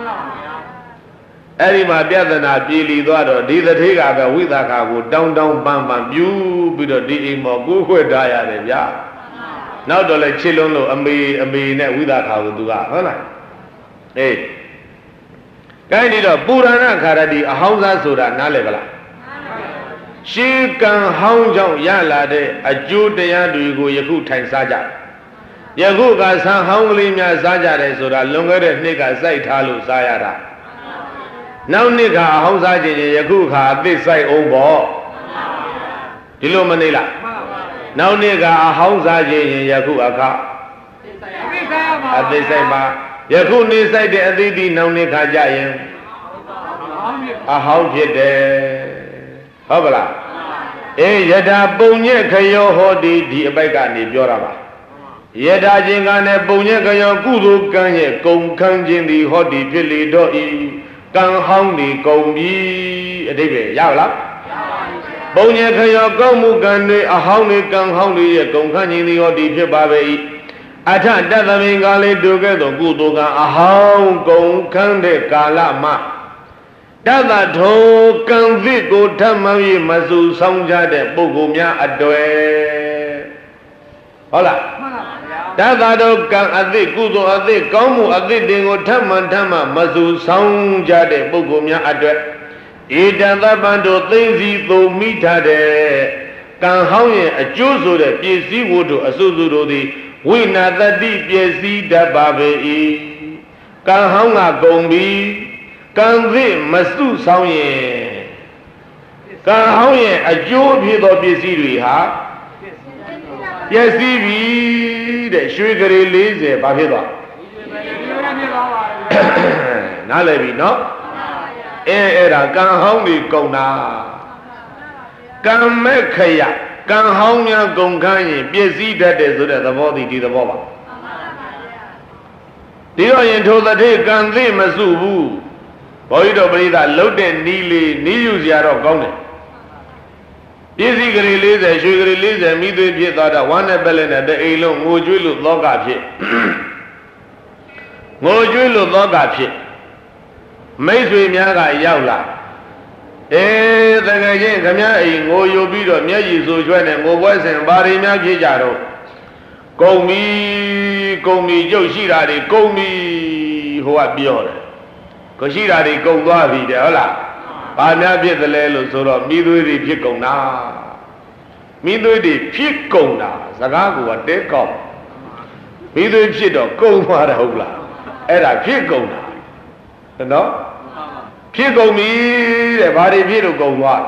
Speaker 1: အဲ့ဒီမှာပြဿနာပြေလီသွားတော့ဒီတတိကပဲဝိသကာကိုတောင်းတောင်းပန်းပန်းပြူပြီးတော့ဒီအိမ်မော်ကိုခွဲထားရတယ်ဗျာနောက်တော့လဲချစ်လုံးလို့အမေအမေနဲ့ဝိသကာကိုသူကဟုတ်လားအေးကိုင်းဒီတော့ပုရဏခါရတိအဟောင်းစားဆိုတာနားလည်ပါလားရှေးကံဟောင်းကြောင့်ရလာတဲ့အကျိုးတရားတွေကိုယခုထိုင်စားကြယခုကဆံဟောင်းကလေးများစားကြတယ်ဆိုတာလွန်ခဲ့တဲ့နှစ်ကစိုက်ထားလို့စားရတာနောက်နှစ်ကအဟောင်းစားခြင်းယခုခါအသစ်စိုက်အောင်ပေါ့ဒီလိုမနေလားနောက်နှစ်ကအဟောင်းစားခြင်းယခုအခါအသစ်စိုက်ပါယခုနေဆိုင်တဲ့အသီးသီးနောင်နေခါကြရင်အဟောင်းဖြစ်တယ်ဟုတ်ပါလားအေးယထာပုံညက်ခယောဟောတိဒီအပိုက်ကနေပြောတာပါယထာချင်းကနဲ့ပုံညက်ခယောကုသိုလ်ကံရဲ့ကုံခန်းခြင်းသည်ဟောတိဖြစ်လေတော့ဤကံဟောင်းဒီကုံပြီအတိပ္ပယ်ရပါလားပုံညက်ခယောကောင်းမှုကံတွေအဟောင်းတွေကံဟောင်းတွေရဲ့ကုံခန်းခြင်းသည်ဟောတိဖြစ်ပါပဲဤအထတတမင်္ဂလေးတို့ကဲ့သို့ကုသိုလ်ကံအဟောင်းကုံခန်းတဲ့ကာလမှာတသထောကံသစ်ကိုထမှန်၍မဆူဆောင်ကြတဲ့ပုဂ္ဂိုလ်များအတွေ့ဟုတ်လားမှန်ပါဗျာတသထောကံအသစ်ကုသိုလ်အသစ်ကောင်းမှုအသစ်တင်ကိုထမှန်ထမှန်မဆူဆောင်ကြတဲ့ပုဂ္ဂိုလ်များအတွေ့ဧတံသဗ္ဗံတို့သိသိသုံးမိထားတဲ့ကံဟောင်းရဲ့အကျိုးဆိုတဲ့ပစ္စည်းဝတ္ထုအစုစုတို့သည်ဝိနာတတိပစ္စည်းတတ်ပါပေ၏ကံဟောင်းကကုန်ပြီကံသစ်မစုဆောင်ရင်ကံဟောင်းရဲ့အကျိုးဖြစ်သောပစ္စည်းတွေဟာပျက်စီးပြီတဲ့ရွှေကလေးလေးဆယ်ဘာဖြစ်သွားနားလည်ပြီနော်အဲအဲ့ဒါကံဟောင်းတွေကုန်တာကံမဲ့ခရကံဟောင်းများကုန်ခန်းရင်ပျက်စီးတတ်တယ်ဆိုတဲ့သဘောတည်ဒီသဘောပါဒီတော့ရင်ထိုတတိကံသိမစုဘူးဘုန်းကြီးတို့ပရိသတ်လှုပ်တဲ့နီးလေးနီးယူစရာတော့ကောင်းတယ်ပစ္စည်းကလေးလေးဆယ်ရွှေကလေးလေးဆယ်မိသွေးဖြစ်သွားတော့ဝမ်းနဲ့ပက်လက်နဲ့တအိမ်လုံးငိုကြွေးလို့သောကဖြစ်ငိုကြွေးလို့သောကဖြစ်မိတ်ဆွေများကရောက်လာအေးတကယ်ချင်းခမည်းအိမ်ငိုယူပြီးတော့မျက်ရည်ဆိုချွဲနဲ့ငိုပွဲစဉ်ဘာတွေများဖြစ်ကြတော့ကုံမီကုံမီကျုပ်ရှိတာတွေကုံမီဟိုကပြောတယ်ကိုရှိတာတွေကုံသွားပြီတဲ့ဟုတ်လားဘာများဖြစ်သလဲလို့ဆိုတော့မိသွေးတွေဖြစ်ကုန်တာမိသွေးတွေဖြစ်ကုန်တာစကားကတဲကောက်မိသွေးဖြစ်တော့ကုံသွားတယ်ဟုတ်လားအဲ့ဒါဖြစ်ကုန်တာနော်ဖြစ်ကုန်ပြီတဲ့ဘာတွေဖြစ်လို့ကုန်သွား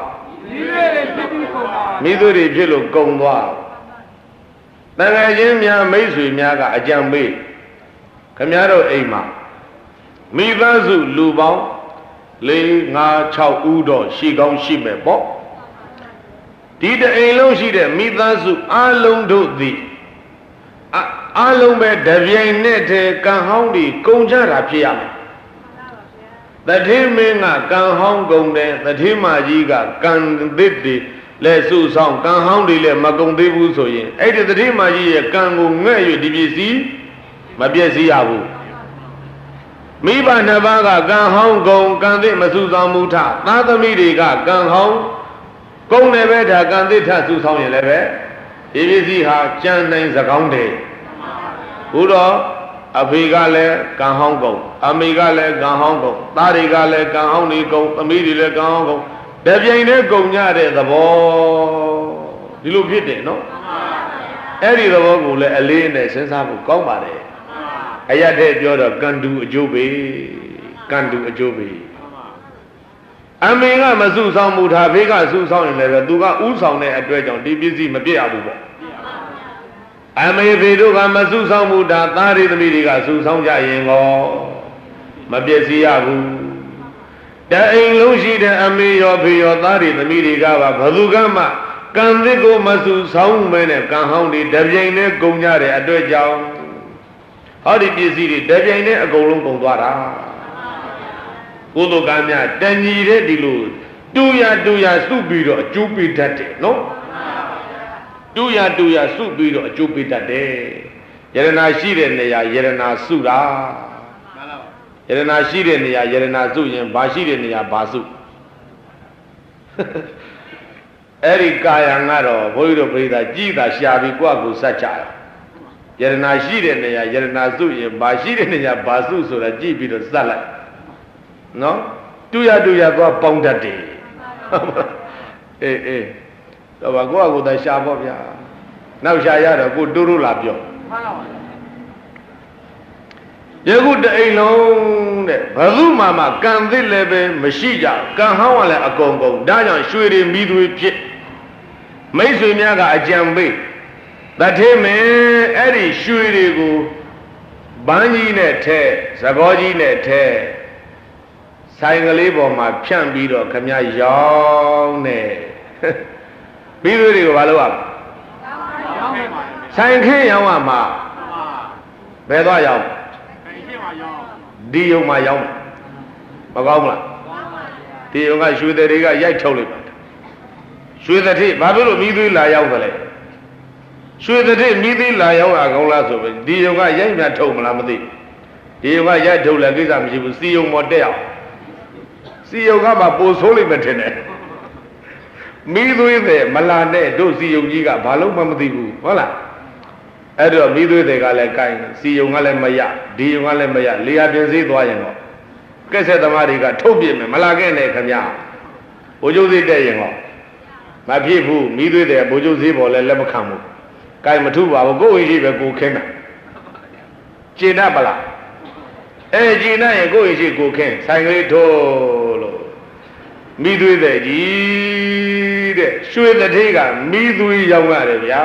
Speaker 1: မိသွေးတွေဖြစ်လို့ကုန်သွားတန်ခါချင်းများမိတ်ဆွေများကအကြံပေးခမည်းတော်အိမ်မှာမိသားစုလူပေါင်း၄၅၆ဦးတော့ရှိကောင်းရှိမယ်ပေါ့ဒီတအိမ်လုံးရှိတဲ့မိသားစုအလုံးတို့သည်အလုံးပဲတပြိုင်နက်တည်းကံဟောင်းတွေကုန်ကြတာဖြစ်ရမယ်တတိမင်းကကံဟောင်းကုန်တယ်တတိမကြီးကကံသစ်တွေလဲစုဆောင်ကံဟောင်းတွေလည်းမကုန်သေးဘူးဆိုရင်အဲ့ဒီတတိမကြီးရဲ့ကံကိုငဲ့၍ဒီပစ္စည်းမပြည့်စည်ရဘူးမိဘနှစ်ပါးကကံဟောင်းကုန်ကံသစ်မစုဆောင်မှုထသားသမီးတွေကကံဟောင်းကုန်တယ်ပဲဒါကံသစ်ထစုဆောင်ရင်လည်းပဲဒီပစ္စည်းဟာကြံနိုင်စကောင်းတယ်ဘုရောအဖေကလည်းကံဟောင်းကုန်အမေကလည်းကံဟောင်းကုန်သားတွေကလည်းကံဟောင်းနေကုန်သမီးတွေလည်းကံဟောင်းကုန်တပြိုင်တည်းကုန်ကြတဲ့သဘောဒီလိုဖြစ်တယ်နော်အဲ့ဒီသဘောကိုလည်းအလေးနဲ့စဉ်းစားဖို့ကောင်းပါတယ်အရတဲ့ပြောတော့ကံတူအကျိုးပဲကံတူအကျိုးပဲအမေကမစုဆောင်မှုထားဖေးကစုဆောင်ရင်လည်းသူကဥဆောင်တဲ့အတွက်ကြောင့်ဒီပစ္စည်းမပြည့်ရဘူးပေါ့အမေဖေတို့ကမစုဆောင်မှုထားသားရီသမီးတွေကစုဆောင်ကြရင်ကောမပြည့်စည်ရဘူးတအိမ်လုံးရှိတဲ့အမေရောဖေရောသားရီသမီးတွေကပါဘသူကမှကံသစ်ကိုမစုဆောင်မဲနဲ့ကံဟောင်းတွေတပြိုင်တည်းကုန်ကြတဲ့အတွက်ကြောင့်ဟောဒီပစ္စည်းတွေတပြိုင်တည်းအကုန်လုံးကုန်သွားတာကုသိုလ်ကံများတဏှီတဲ့ဒီလိုတူရတူရစုပြီးတော့အကျိုးပေးတတ်တယ်နော်တူရတူရစုပြီးတော့အကျိုးပေးတတ်တယ်ယရနာရှိတဲ့နေရာယရနာစုတာယရနာရှိတဲ့နေရာယရနာစုရင်ဘာရှိတဲ့နေရာဘာစုအဲ့ဒီကာယံကတော့ဘုန်းကြီးတို့ပြိဿကြည်သာရှာပြီးကိုယ့်အကူစัจကြတယ်ယရနာရှိတဲ့နေရာယရနာစုရင်ဘာရှိတဲ့နေရာဘာစုဆိုတာကြည့်ပြီးတော့စက်လိုက်နော်တူရတူရသွားပေါင်းတတ်တယ်အေးအေးတော့ဘာကိုယ့်အကူသာရှာပေါ့ဗျာနောက်ရှာရတော့ကိုတူတူလာပြောမှန်ပါပါယခုတအိမ်လုံးတဲ့ဘယ်သူမှမကံသစ်လည်းပဲမရှိကြကံဟောင်းကလည်းအကုန်ကုန်ဒါကြောင့်ရွှေတွေမိသွေးဖြစ်မိတ်ဆွေများကအကြံပေးတထေးမင်းအဲ့ဒီရွှေတွေကိုဘန်းကြီးနဲ့ထဲသဘောကြီးနဲ့ထဲဆိုင်ကလေးပေါ်မှာဖြန့်ပြီးတော့ခမရောင်းနေမိသွေးတွေကိုဘာလုပ်ရမလဲဆိုင်ခင်းရောင်းရမှာဘယ်သွားရောင်းဒီယုံမှာရောင်းမကောင်းဘူးလားဒီယုံကရွှေတွေကရိုက်ထုတ်လိုက်ပါတယ်ရွှေတဲ့ဘာဖြစ်လို့မိသွေးလာရောက်သလဲရွှေတဲ့မိသွေးလာရောက်ရကောင်းလားဆိုပြီးဒီယုံကရိုက်မြထုတ်မလားမသိဒီယုံကရိုက်ထုတ်လည်းကိစ္စမရှိဘူးစီယုံမော်တက်အောင်စီယုံကမှပိုဆိုးလိမ့်မယ်ထင်တယ်မိသွေးတဲ့မလာတဲ့တို့စီယုံကြီးကဘာလို့မှမသိဘူးဟုတ်လားအဲ့တော့မိသွေးတွေကလည်းကိုင်းစီယုံကလည်းမရဒီယုံကလည်းမရလေယာပြင်စည်းသွားရင်တော့ကက်ဆက်သမားတွေကထုတ်ပြမယ်မလာခဲ့နဲ့ခင်ဗျာဘိုးကျိုးစည်းတက်ရင်တော့မဖြစ်ဘူးမိသွေးတဲ့ဘိုးကျိုးစည်းပေါ်လည်းလက်မခံဘူးကိုင်းမထုပါဘူးကိုယ်ရှိပဲကိုခင်းတာကျင်တတ်ပလားအဲကျင်တတ်ရင်ကိုယ်ရှိကိုခင်းဆိုင်ကလေးထိုးလို့မိသွေးတဲ့ကြီးတဲ့ရွှေတထေးကမိသွေးရောက်ရတယ်ဗျာ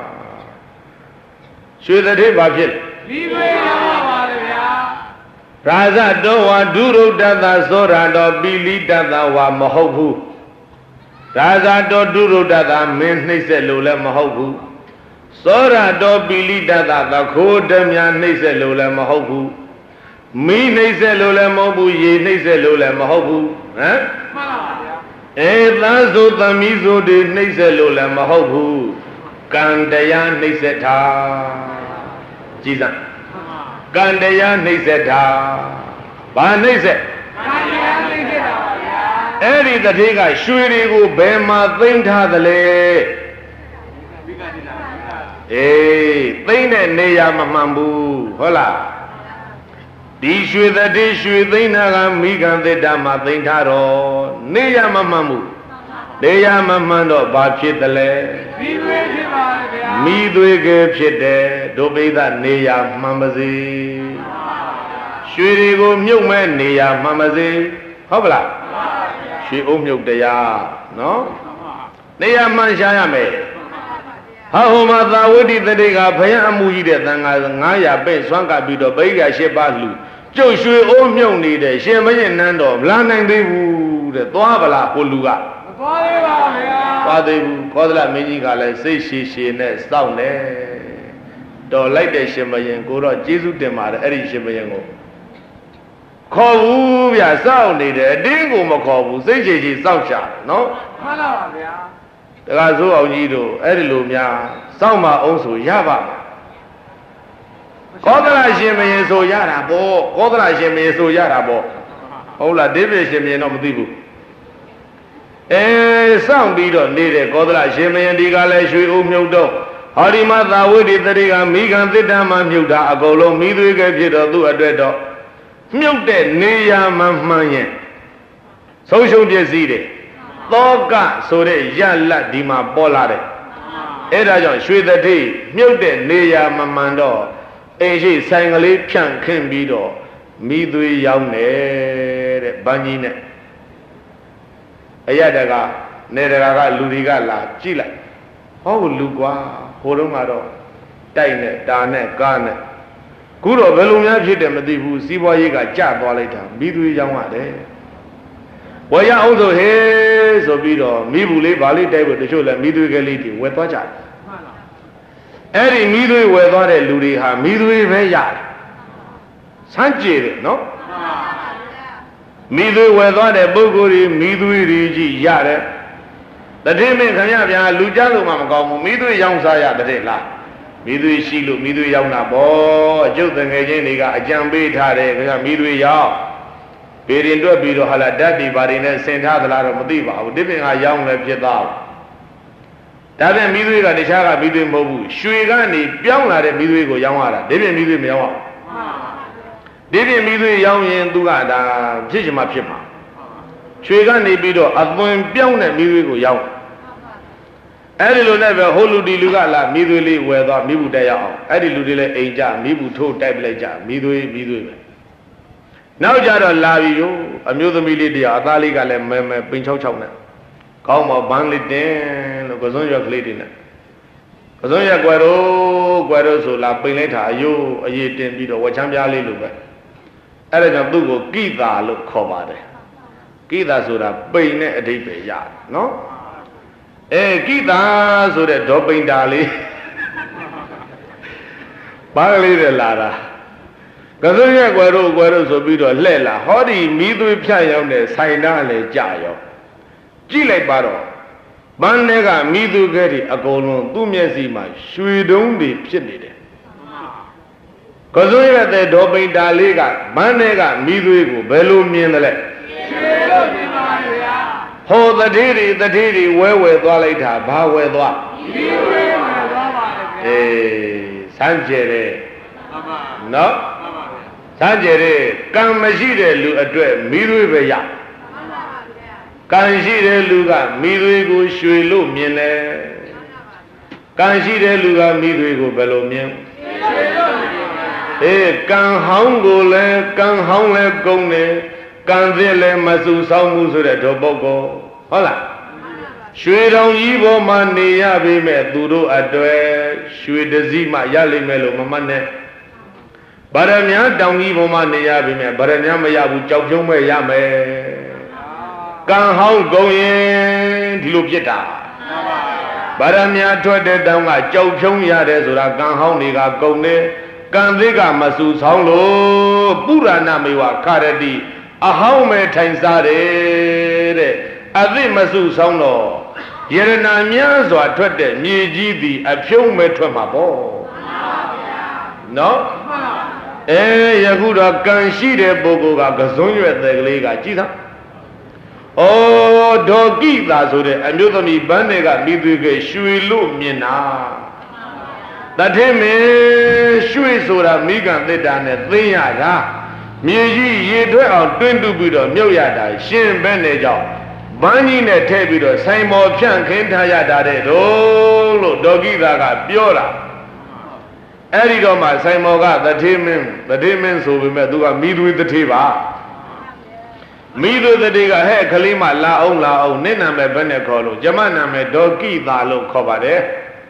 Speaker 1: ရွှေတထေးဘာဖြစ်လဲမိသွေးရောက်ပါပါဗျာရာဇတောဝါဒုရုဒ္ဒတသောရတော်ပိလိတတဝါမဟုတ်ဘူးရာဇတောဒုရုဒ္ဒတမင်းနှိမ့်ဆက်လို့လည်းမဟုတ်ဘူးသောရတော်ပိလိတတသခိုးဓမြနှိမ့်ဆက်လို့လည်းမဟုတ်ဘူးမိနှိမ့်ဆက်လို့လည်းမဟုတ်ဘူးရေနှိမ့်ဆက်လို့လည်းမဟုတ်ဘူးဟမ်မှန်ပါဗျာအေသံဆိုသမီးဆိုတွေနှိမ့်ဆက်လို့လည်းမဟုတ်ဘူးကံတရားနှိမ့်ဆက်တာကြည်စမ်းကံတရားနှိမ့်ဆက်တာဘာနှိမ့်ဆက်ကံတရားနှိမ့်ဆက်တာပါဗျာအဲ့ဒီတတိကရွှေတွေကိုဘယ်မှာသိမ်းထားသလဲအေးသိမ်းတဲ့နေရာမမှန်ဘူးဟုတ်လားဒီရွှေတတိရွှေသိမ်းတာကမိဂံသတ္တမှာသိမ်းထားတော့နေရာမမှန်ဘူးနေရာမမှန်တော့ဘာဖြစ်သလဲမိသွေးဖြစ်ပါလေဗျာမိသွေးကဖြစ်တယ်ဒုပိသနေရာမှန်ပါစေရွှေတွေကိုမြုပ်မဲ့နေရာမှန်ပါစေဟုတ်ပလားရွှေအုံမြုပ်တရားနော်နေရာမှန်ရှာရမယ်ဟာဟိုမှာသာဝတိတတိကဘယံအမှုကြီးတဲ့သံဃာငါးရာပဲ့ဆွမ်းကပ်ပြီးတော့ဗိက္ခာ၈ပါးလှူကျုပ်ရွှေအုံမြုပ်နေတဲ့ရှင်မင်းနန်းတော်မလာနိုင်သေးဘူးတဲ့သွားဗလားကိုလူကသွားသေးပါဗျာသွားသေးဘူးခောသလမင်းကြီးကလည်းစိတ်ရှည်ရှည်နဲ့စောင့်နေတော်လိုက်တဲ့ရှင်မင်းကိုတော့ကျေးဇူးတင်ပါတယ်အဲ့ဒီရှင်မင်းကိုခေါ်ဘူးဗျာစောင့်နေတယ်အတင်းကိုမခေါ်ဘူးစိတ်ရှည်ရှည်စောင့်ရှာနော်မှန်ပါပါဗျာတခါဆိုးအောင်ကြီးတို့အဲ့ဒီလိုများစောင့်မအောင်ဆိုရပါ့ကောသလရှင်မင်းဆိုရတာပေါ့ကောသလရှင်မင်းဆိုရတာပေါ့ဟုတ်လားဒေဝရှင်မင်းတော့မသိဘူးအဲစောင့်ပြီးတော့နေတဲ့ကောသလရှင်မင်းဒီကလည်းရွှေဦးမြုပ်တော့ဟောဒီမှာသာဝတိတတိကမိဂံသတ္တမမြုပ်တာအကုန်လုံးမိသွေးကဖြစ်တော့သူ့အတွက်တော့မြုပ်တဲ့နေရာမှမှန်ရင်ဆုံးရှုံးပစ္စည်းတွေသောကဆိုတဲ့ရလတ်ဒီမှာပေါ်လာတယ်အဲ့ဒါကြောင့်ရွှေတတိမြုပ်တဲ့နေရာမမှန်တော့အိမ်ရှိဆိုင်ကလေးဖြန့်ခင်းပြီးတော့မိသွေးရောက်နေတဲ့ဗန်းကြီးနဲ့အရတကနေတကာကလူတွေကလာကြည့်လိုက်ဟောလူကွာဟိုတုန်းကတော့တိုက်နဲ့တာနဲ့ကားနဲ့ခုတော့ဘယ်လိုများဖြစ်တယ်မသိဘူးစီးပွားရေးကကျသွားလိုက်တာမိသွေးရောက်ရတယ်ဝယ်ရအောင်ဆိုဟေးဆိုပြီးတော့မိဘူးလေးဗာလေးတိုက်ဖို့တချို့လည်းမိသွေးကလေးတွေဝယ်သွားကြတယ်အဲ့ဒီမိသွေးဝယ်သွားတဲ့လူတွေဟာမိသွေးပဲရတယ်စမ်းကြည့်တယ်နော်မိသွေးဝယ်သွားတဲ့ပုဂ္ဂိုလ်တွေမိသွေးတွေကြီးရတယ်တတိမင်းခင်ဗျာဗျာလူကြလို့မှမကောင်းဘူးမိသွေးရောင်းစားရတဲ့လားမိသွေးရှိလို့မိသွေးရောင်းတာပေါ့အကျုပ်တငယ်ချင်းတွေကအကြံပေးထားတယ်ခင်ဗျာမိသွေးရောင်းပေရင်တွက်ပြီးတော့ဟာလာဓာတ်တွေဘာတွေနဲ့ဆင်ထားသလားတော့မသိပါဘူးဒီပင်ကရောင်းလည်းဖြစ်သွားဒါပြန်မိသွေးကတခြားကမိသွေးမဟုတ်ဘူးရွှေကနေပြောင်းလာတဲ့မိသွေးကိုရောင်းရတာဒီပြင်မိသွေးမရောင်းအောင်ဒီပြင်မိသွေးရောင်းရင်သူကဒါဖြစ်ချင်မှဖြစ်မှာရွှေကနေပြီးတော့အသွင်ပြောင်းတဲ့မိသွေးကိုရောင်းအဲ့ဒီလိုနဲ့ပဲဟိုလူဒီလူကလာမိသွေးလေးဝယ်သွားမိဘူးတက်ရအောင်အဲ့ဒီလူတွေလည်းအိမ်ကြမိဘူးထိုးတိုက်ပလိုက်ကြမိသွေးမိသွေးပဲနောက်ကြတော့လာပြီရောအမျိုးသမီးလေးတရားအသားလေးကလည်းမဲမဲပင်ချောက်ချောက်နဲ့ကောင်းမဘန်းလေးတင်လို့ကစုံရွက်ကလေးတွေနဲ့ကစုံရက်ကွယ်တော့ကွယ်တော့ဆိုလာပိန်လိုက်တာအယိုးအရေးတင်ပြီးတော့ဝက်ချမ်းပြားလေးလိုပဲအဲ့ဒါကြောင့်သူ့ကိုကိတာလို့ခေါ်ပါတယ်ကိတာဆိုတာပိန်နဲ့အဓိပ္ပာယ်ရတယ်နော်အဲကိတာဆိုတဲ့ဒေါ်ပိန်တာလေးဘာကလေးတွေလာတာကစုံရက်ကွယ်တော့ကွယ်တော့ဆိုပြီးတော့လှဲ့လာဟောဒီမီးသွေးဖြတ်ရောက်တဲ့ဆိုင်သားလည်းကြာရောကြည့်လိုက်ပါတော့ဘန်းထဲကမိသူကဲတွေအကုန်လုံးသူ့မျက်စိမှာရွှေတုံးတွေဖြစ်နေတယ်ကစိုးရတဲ့ဒေါ်ပိန်တာလေးကဘန်းထဲကမိသွေးကိုဘယ်လိုမြင်တယ်လဲရွှေလို့မြင်ပါဗျာဟောတတိတွေတတိတွေဝဲဝဲသွားလိုက်တာဘာဝဲသွားမိသွေးဝဲသွားပါလေဗျာအေးစမ်းကြဲတယ်မှန်ပါနော်မှန်ပါဗျာစမ်းကြဲတယ်ကံမရှိတဲ့လူအတွက်မိသွေးပဲရကံရှိတဲ့လူကမိသွေးကိုရွှေလို့မြင်တယ်ကံရှိတဲ့လူကမိသွေးကိုဘယ်လိုမြင်ရွှေလို့မြင်အေးကံဟောင်းကိုလည်းကံဟောင်းလည်းကုန်းတယ်ကံသစ်လည်းမစုဆောင်းမှုဆိုတဲ့တော့ပုဂ္ဂိုလ်ဟုတ်လားရွှေတောင်ကြီးပေါ်မှာနေရပေမဲ့သူတို့အတွေ့ရွှေတစည်းမှရလိမ့်မယ်လို့မမှတ်နဲ့ဗရမ ्या တောင်ကြီးပေါ်မှာနေရပေမဲ့ဗရမ ्या မရဘူးကြောက်ဖြုံးမဲ့ရမယ်ကံဟောင်းကုန်ရင်ဒီလိုဖြစ်တာဗရမ ्या ထွက်တဲ့တောင်ကကြောက်ဖြုံးရတယ်ဆိုတာကံဟောင်းတွေကကုန်တယ်ကံသေးကမဆူဆောင်လို့ပုရဏမေဝခရတိအဟောင်းမဲ့ထိုင်စားတယ်တဲ့အသိမဆူဆောင်တော့ယရဏများစွာထွက်တဲ့မြေကြီးသည်အဖြုံးမဲ့ထွက်မှာပေါ့နော်အဲယခုတော့ကံရှိတဲ့ပုဂ္ဂိုလ်ကကစွန်းရွက်တဲ့ကလေးကကြည်သာဩဒေါ်ကိတာဆိုတဲ့အမျိုးသမီးဘန်းတွေကမိသွေးကရွှေလို့မြင်တာတထင်းမင်းရွှေဆိုတာမိကံသစ်တာနဲ့သိရတာမြေကြီးရေထွက်အောင်တွင်းတူပြီးတော့မြုပ်ရတာရှင်ဘဲနဲ့ကြောင့်ဘန်းကြီးနဲ့ထည့်ပြီးတော့ဆိုင်မော်ဖြန့်ခင်းထားရတာတဲ့တော့လို့ဒေါ်ကိတာကပြောတာအဲ့ဒီတော့မှဆိုင်မော်ကတထင်းမင်းတထင်းမင်းဆိုပေမဲ့သူကမိသွေးတထေးပါမိသွေးတထေးကဟဲ့ကလေးမလာအောင်လာအောင်နင့်နာမည်ဘယ်နဲ့ခေါ်လို့ကျမနာမည်ဒေါ်ကိတာလို့ခေါ်ပါတယ်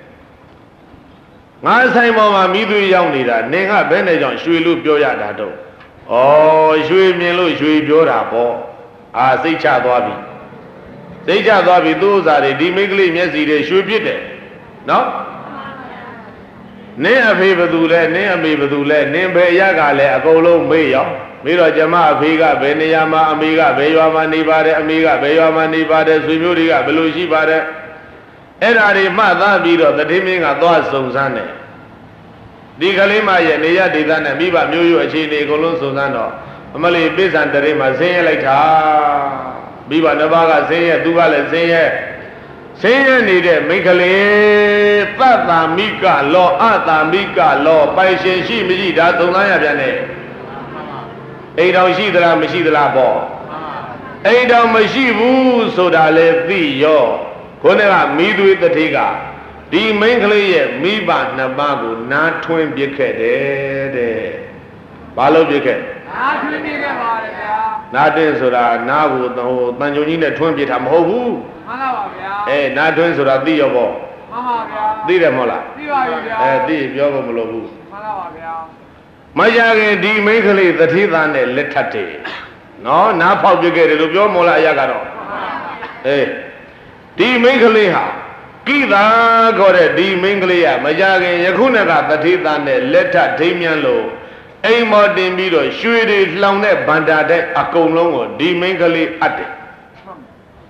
Speaker 1: ငါဆိုင်ပေါ်မှာမိသွေးရောက်နေတာနင်ကဘယ်နဲ့ကြောင့်ရွှေလို့ပြောရတာတော့ဩရွှေမြင်လို့ရွှေပြောတာပေါ့အာစိတ်ချသွားပြီစိတ်ချသွားပြီသူ့ဥစ္စာတွေဒီမိန်းကလေးမျက်စီတွေရွှေဖြစ်တယ်နော်နင်းအဖေဘသူလဲနင်းအမေဘသူလဲနင်းဘယ်ရကလဲအကုန်လုံးမေးရောက်ပြီးတော့ကျမအဖေကဘယ်နေရာမှာအမေကဘယ်ရွာမှာနေပါတယ်အမေကဘယ်ရွာမှာနေပါတယ်ဆွေမျိုးတွေကဘယ်လိုရှိပါတယ်အဲ့ဓာတွေမှတ်သားပြီးတော့တတိမင်းကသွားစုံစမ်းတယ်ဒီကလေးမရဲ့နေရဒေသနဲ့မိဘမျိုးရိုးအခြေအနေအကုန်လုံးစုံစမ်းတော့အမလီပိဿံတရေမှာဆင်းရဲလိုက်တာမိဘနှစ်ပါးကဆင်းရဲသူကလည်းဆင်းရဲဆင်းရဲနေတဲ့မိခလေးသတ္တမိကလောအတ္တမိကလောပိုင်ရှင်ရှိမရှိဒါသုံးသမ်းရပြန်တယ်အိမ်တော်ရှိသလားမရှိသလားပေါ့အိမ်တော်မရှိဘူးဆိုတာလေသိရောခေါင်းကမိသွေးတတိကဒီမိန်းကလေးရဲ့မိဘနှစ်ပါးကိုနားထွင်းပြစ်ခဲ့တယ်တဲ့ဘာလို့ပြစ်ခဲ့နားထွင်းပြစ်ခဲ့ပါလေဗျာနားတင်းဆိုတာနားကိုဟိုတန်ကြုံကြီးနဲ့ထွင်းပြစ်တာမဟုတ်ဘူးမှန်ပါပါဗျာအဲနားထွင်းဆိုတာသိရောပေါ့မှန်ပါဗျာသိတယ်မဟုတ်လားသိပါပြီဗျာအဲသိပြောဖို့မလိုဘူးမှန်ပါပါဗျာမရခင်ဒီမိန်းကလေးတတိသားနဲ့လက်ထပ်တယ်နော်နားဖောက်ပြစ်ခဲ့တယ်လို့ပြောမို့လားအရာကတော့အေးဒီမိန်းကလေးဟာကိတာခေါ်တဲ့ဒီမိန်းကလေးကမကြခင်ယခုနကတတိသားနဲ့လက်ထဒိမ့်မြန်လို့အိမ်မော်တင်ပြီးတော့ရွှေတွေလှောင်တဲ့ဗန္တာတဲ့အကုန်လုံးကိုဒီမိန်းကလေးအပ်တယ်ချ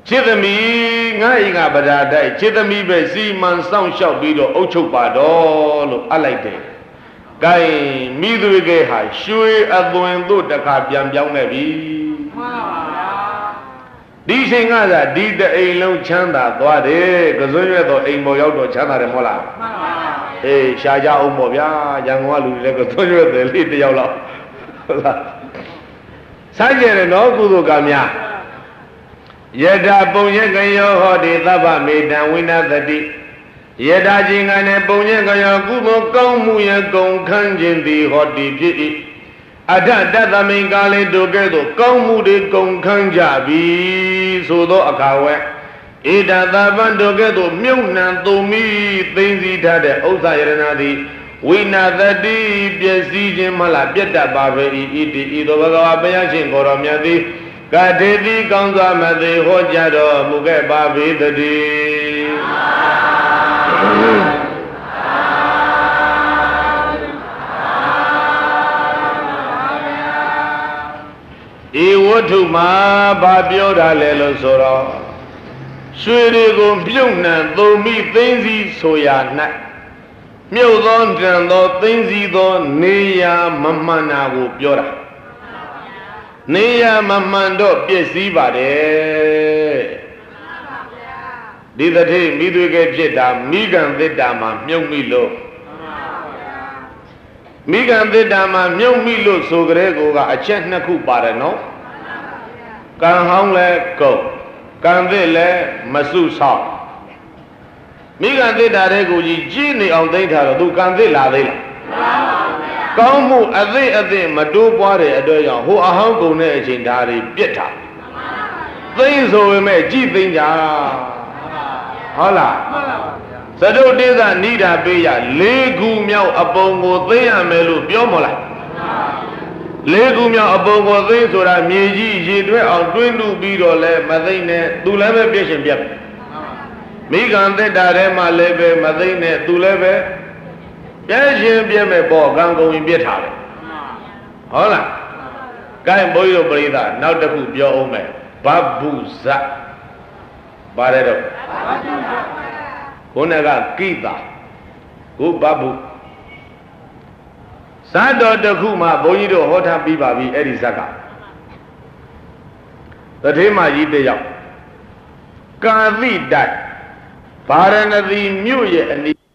Speaker 1: จิตมีง่ายงาบดาได้จิตมีပဲစီမံစောင့်ရှောက်ပြီးတော့အုပ်ချုပ်ပါတော့လို့အပ်လိုက်တယ်။ဂိုင်းမိသူကဲဟာရွှေအသွင်တို့တခါပြန်ပြောင်းခဲ့ပြီ။မှန်ပါဗျာ။ဒီချိန်ကသာဒီတအိမ်လုံးချမ်းသာသွားတယ်။ကစွန်းရွက်တော့အိမ်ပေါ်ရောက်တော့ချမ်းသာတယ်မဟုတ်လား။မှန်ပါဗျာ။အေးရှားကြအောင်ပေါ့ဗျာ။ရန်ကုန်ကလူတွေလည်းကစွန်းရွက်တယ်လေးတယောက်လောက်ဟုတ်လား။စားကြတယ်နော်ကုသိုလ်ကများယထာပုံညကယောဟောတိသဗ္ဗမေတံဝိနသတိယထာခြင်းကနဲ့ပုံညကယောကုမကောင်းမှုရကုံခန်းခြင်းသည်ဟောတိဖြစ်၏အထတတမိန်ကာလေတို့ကဲ့သို့ကောင်းမှုတွေကုံခန်းကြပြီဆိုသောအခါဝဲဣဒသဗ္ဗံတို့ကဲ့သို့မြုပ်နှံသုံးမိသိမ့်စီထားတဲ့ဥစ္စာယရဏသည်ဝိနာသတိပျက်စီးခြင်းမလားပြတ်တတ်ပါပဲဤဣတိဤသောဘဂဝါဘုရားရှင်ကိုယ်တော်မြတ်သည်ကတေတိကောင်းစွာမသိဟောကြားတော်မူခဲ့ပါပေတည်းဤဝတ္ထုမှာဘာပြောတာလဲလို့ဆိုတော့ရွှေတွေကိုပြုတ်နှံသုံးမိသိမ့်စီဆိုရာ၌မြုပ်သောတန်သောသိမ့်စီသောနေရာမမှန်တာကိုပြောတာနေရမမှန်တော့ပြည့်စည်ပါတယ်ဒီတတိမိသွေကဲဖြစ်တာမိဂံသစ္တာမှာမြုပ်မိလို့မိဂံသစ္တာမှာမြုပ်မိလို့ဆိုကြတဲ့ကိုကအချက်နှစ်ခုပါတယ်နော်ကံဟောင်းလဲကုန်ကံသစ်လဲမစုဆောက်မိဂံသစ္တာတဲ့ကိုကြီးကြည့်နေအောင်သိထားတော့သူကံသစ်လာသေးလားကောင်းမှုအသိအသိမတိုးပွားတဲ့အတွက်ကြောင့်ဟိုအဟောင်းကုန်တဲ့အချိန်ဓာတ်တွေပြစ်တာသိမ့်ဆိုပေမဲ့ကြည်သိမ့်ကြဟုတ်လားသဒုတ်တေသနိဒာပေးရလေးခုမြောက်အပုံကိုသိမ့်ရမယ်လို့ပြောမလားလေးခုမြောက်အပုံကိုသိမ့်ဆိုတာမြေကြီးရေတွဲအောင်တွင်းလူပြီးတော့လဲမသိမ့်နဲ့သူလည်းပဲပြည့်ရှင်ပြတ်မိဂံသစ္တာထဲမှာလည်းပဲမသိမ့်နဲ့သူလည်းပဲပြည့်ရှင်ပြည့်မဲ့ပေါ့ကံကုန်ရင်ပြစ်ထားတယ်ဟုတ်လားကဲဘုန်းကြီးတို့ပရိသတ်နောက်တစ်ခုပြောအောင်မယ်ဘဗ္ဗုဇပါတယ်တော့ခုနကကိတာခုဘဗ္ဗုဇတ်တော်တစ်ခုမှဘုန်းကြီးတို့ဟောထားပြီးပါပြီအဲ့ဒီဇတ်ကတထေးမကြီးတယောက်ကာသိတိုက်ဗာရဏသီမြို့ရဲ့အနီး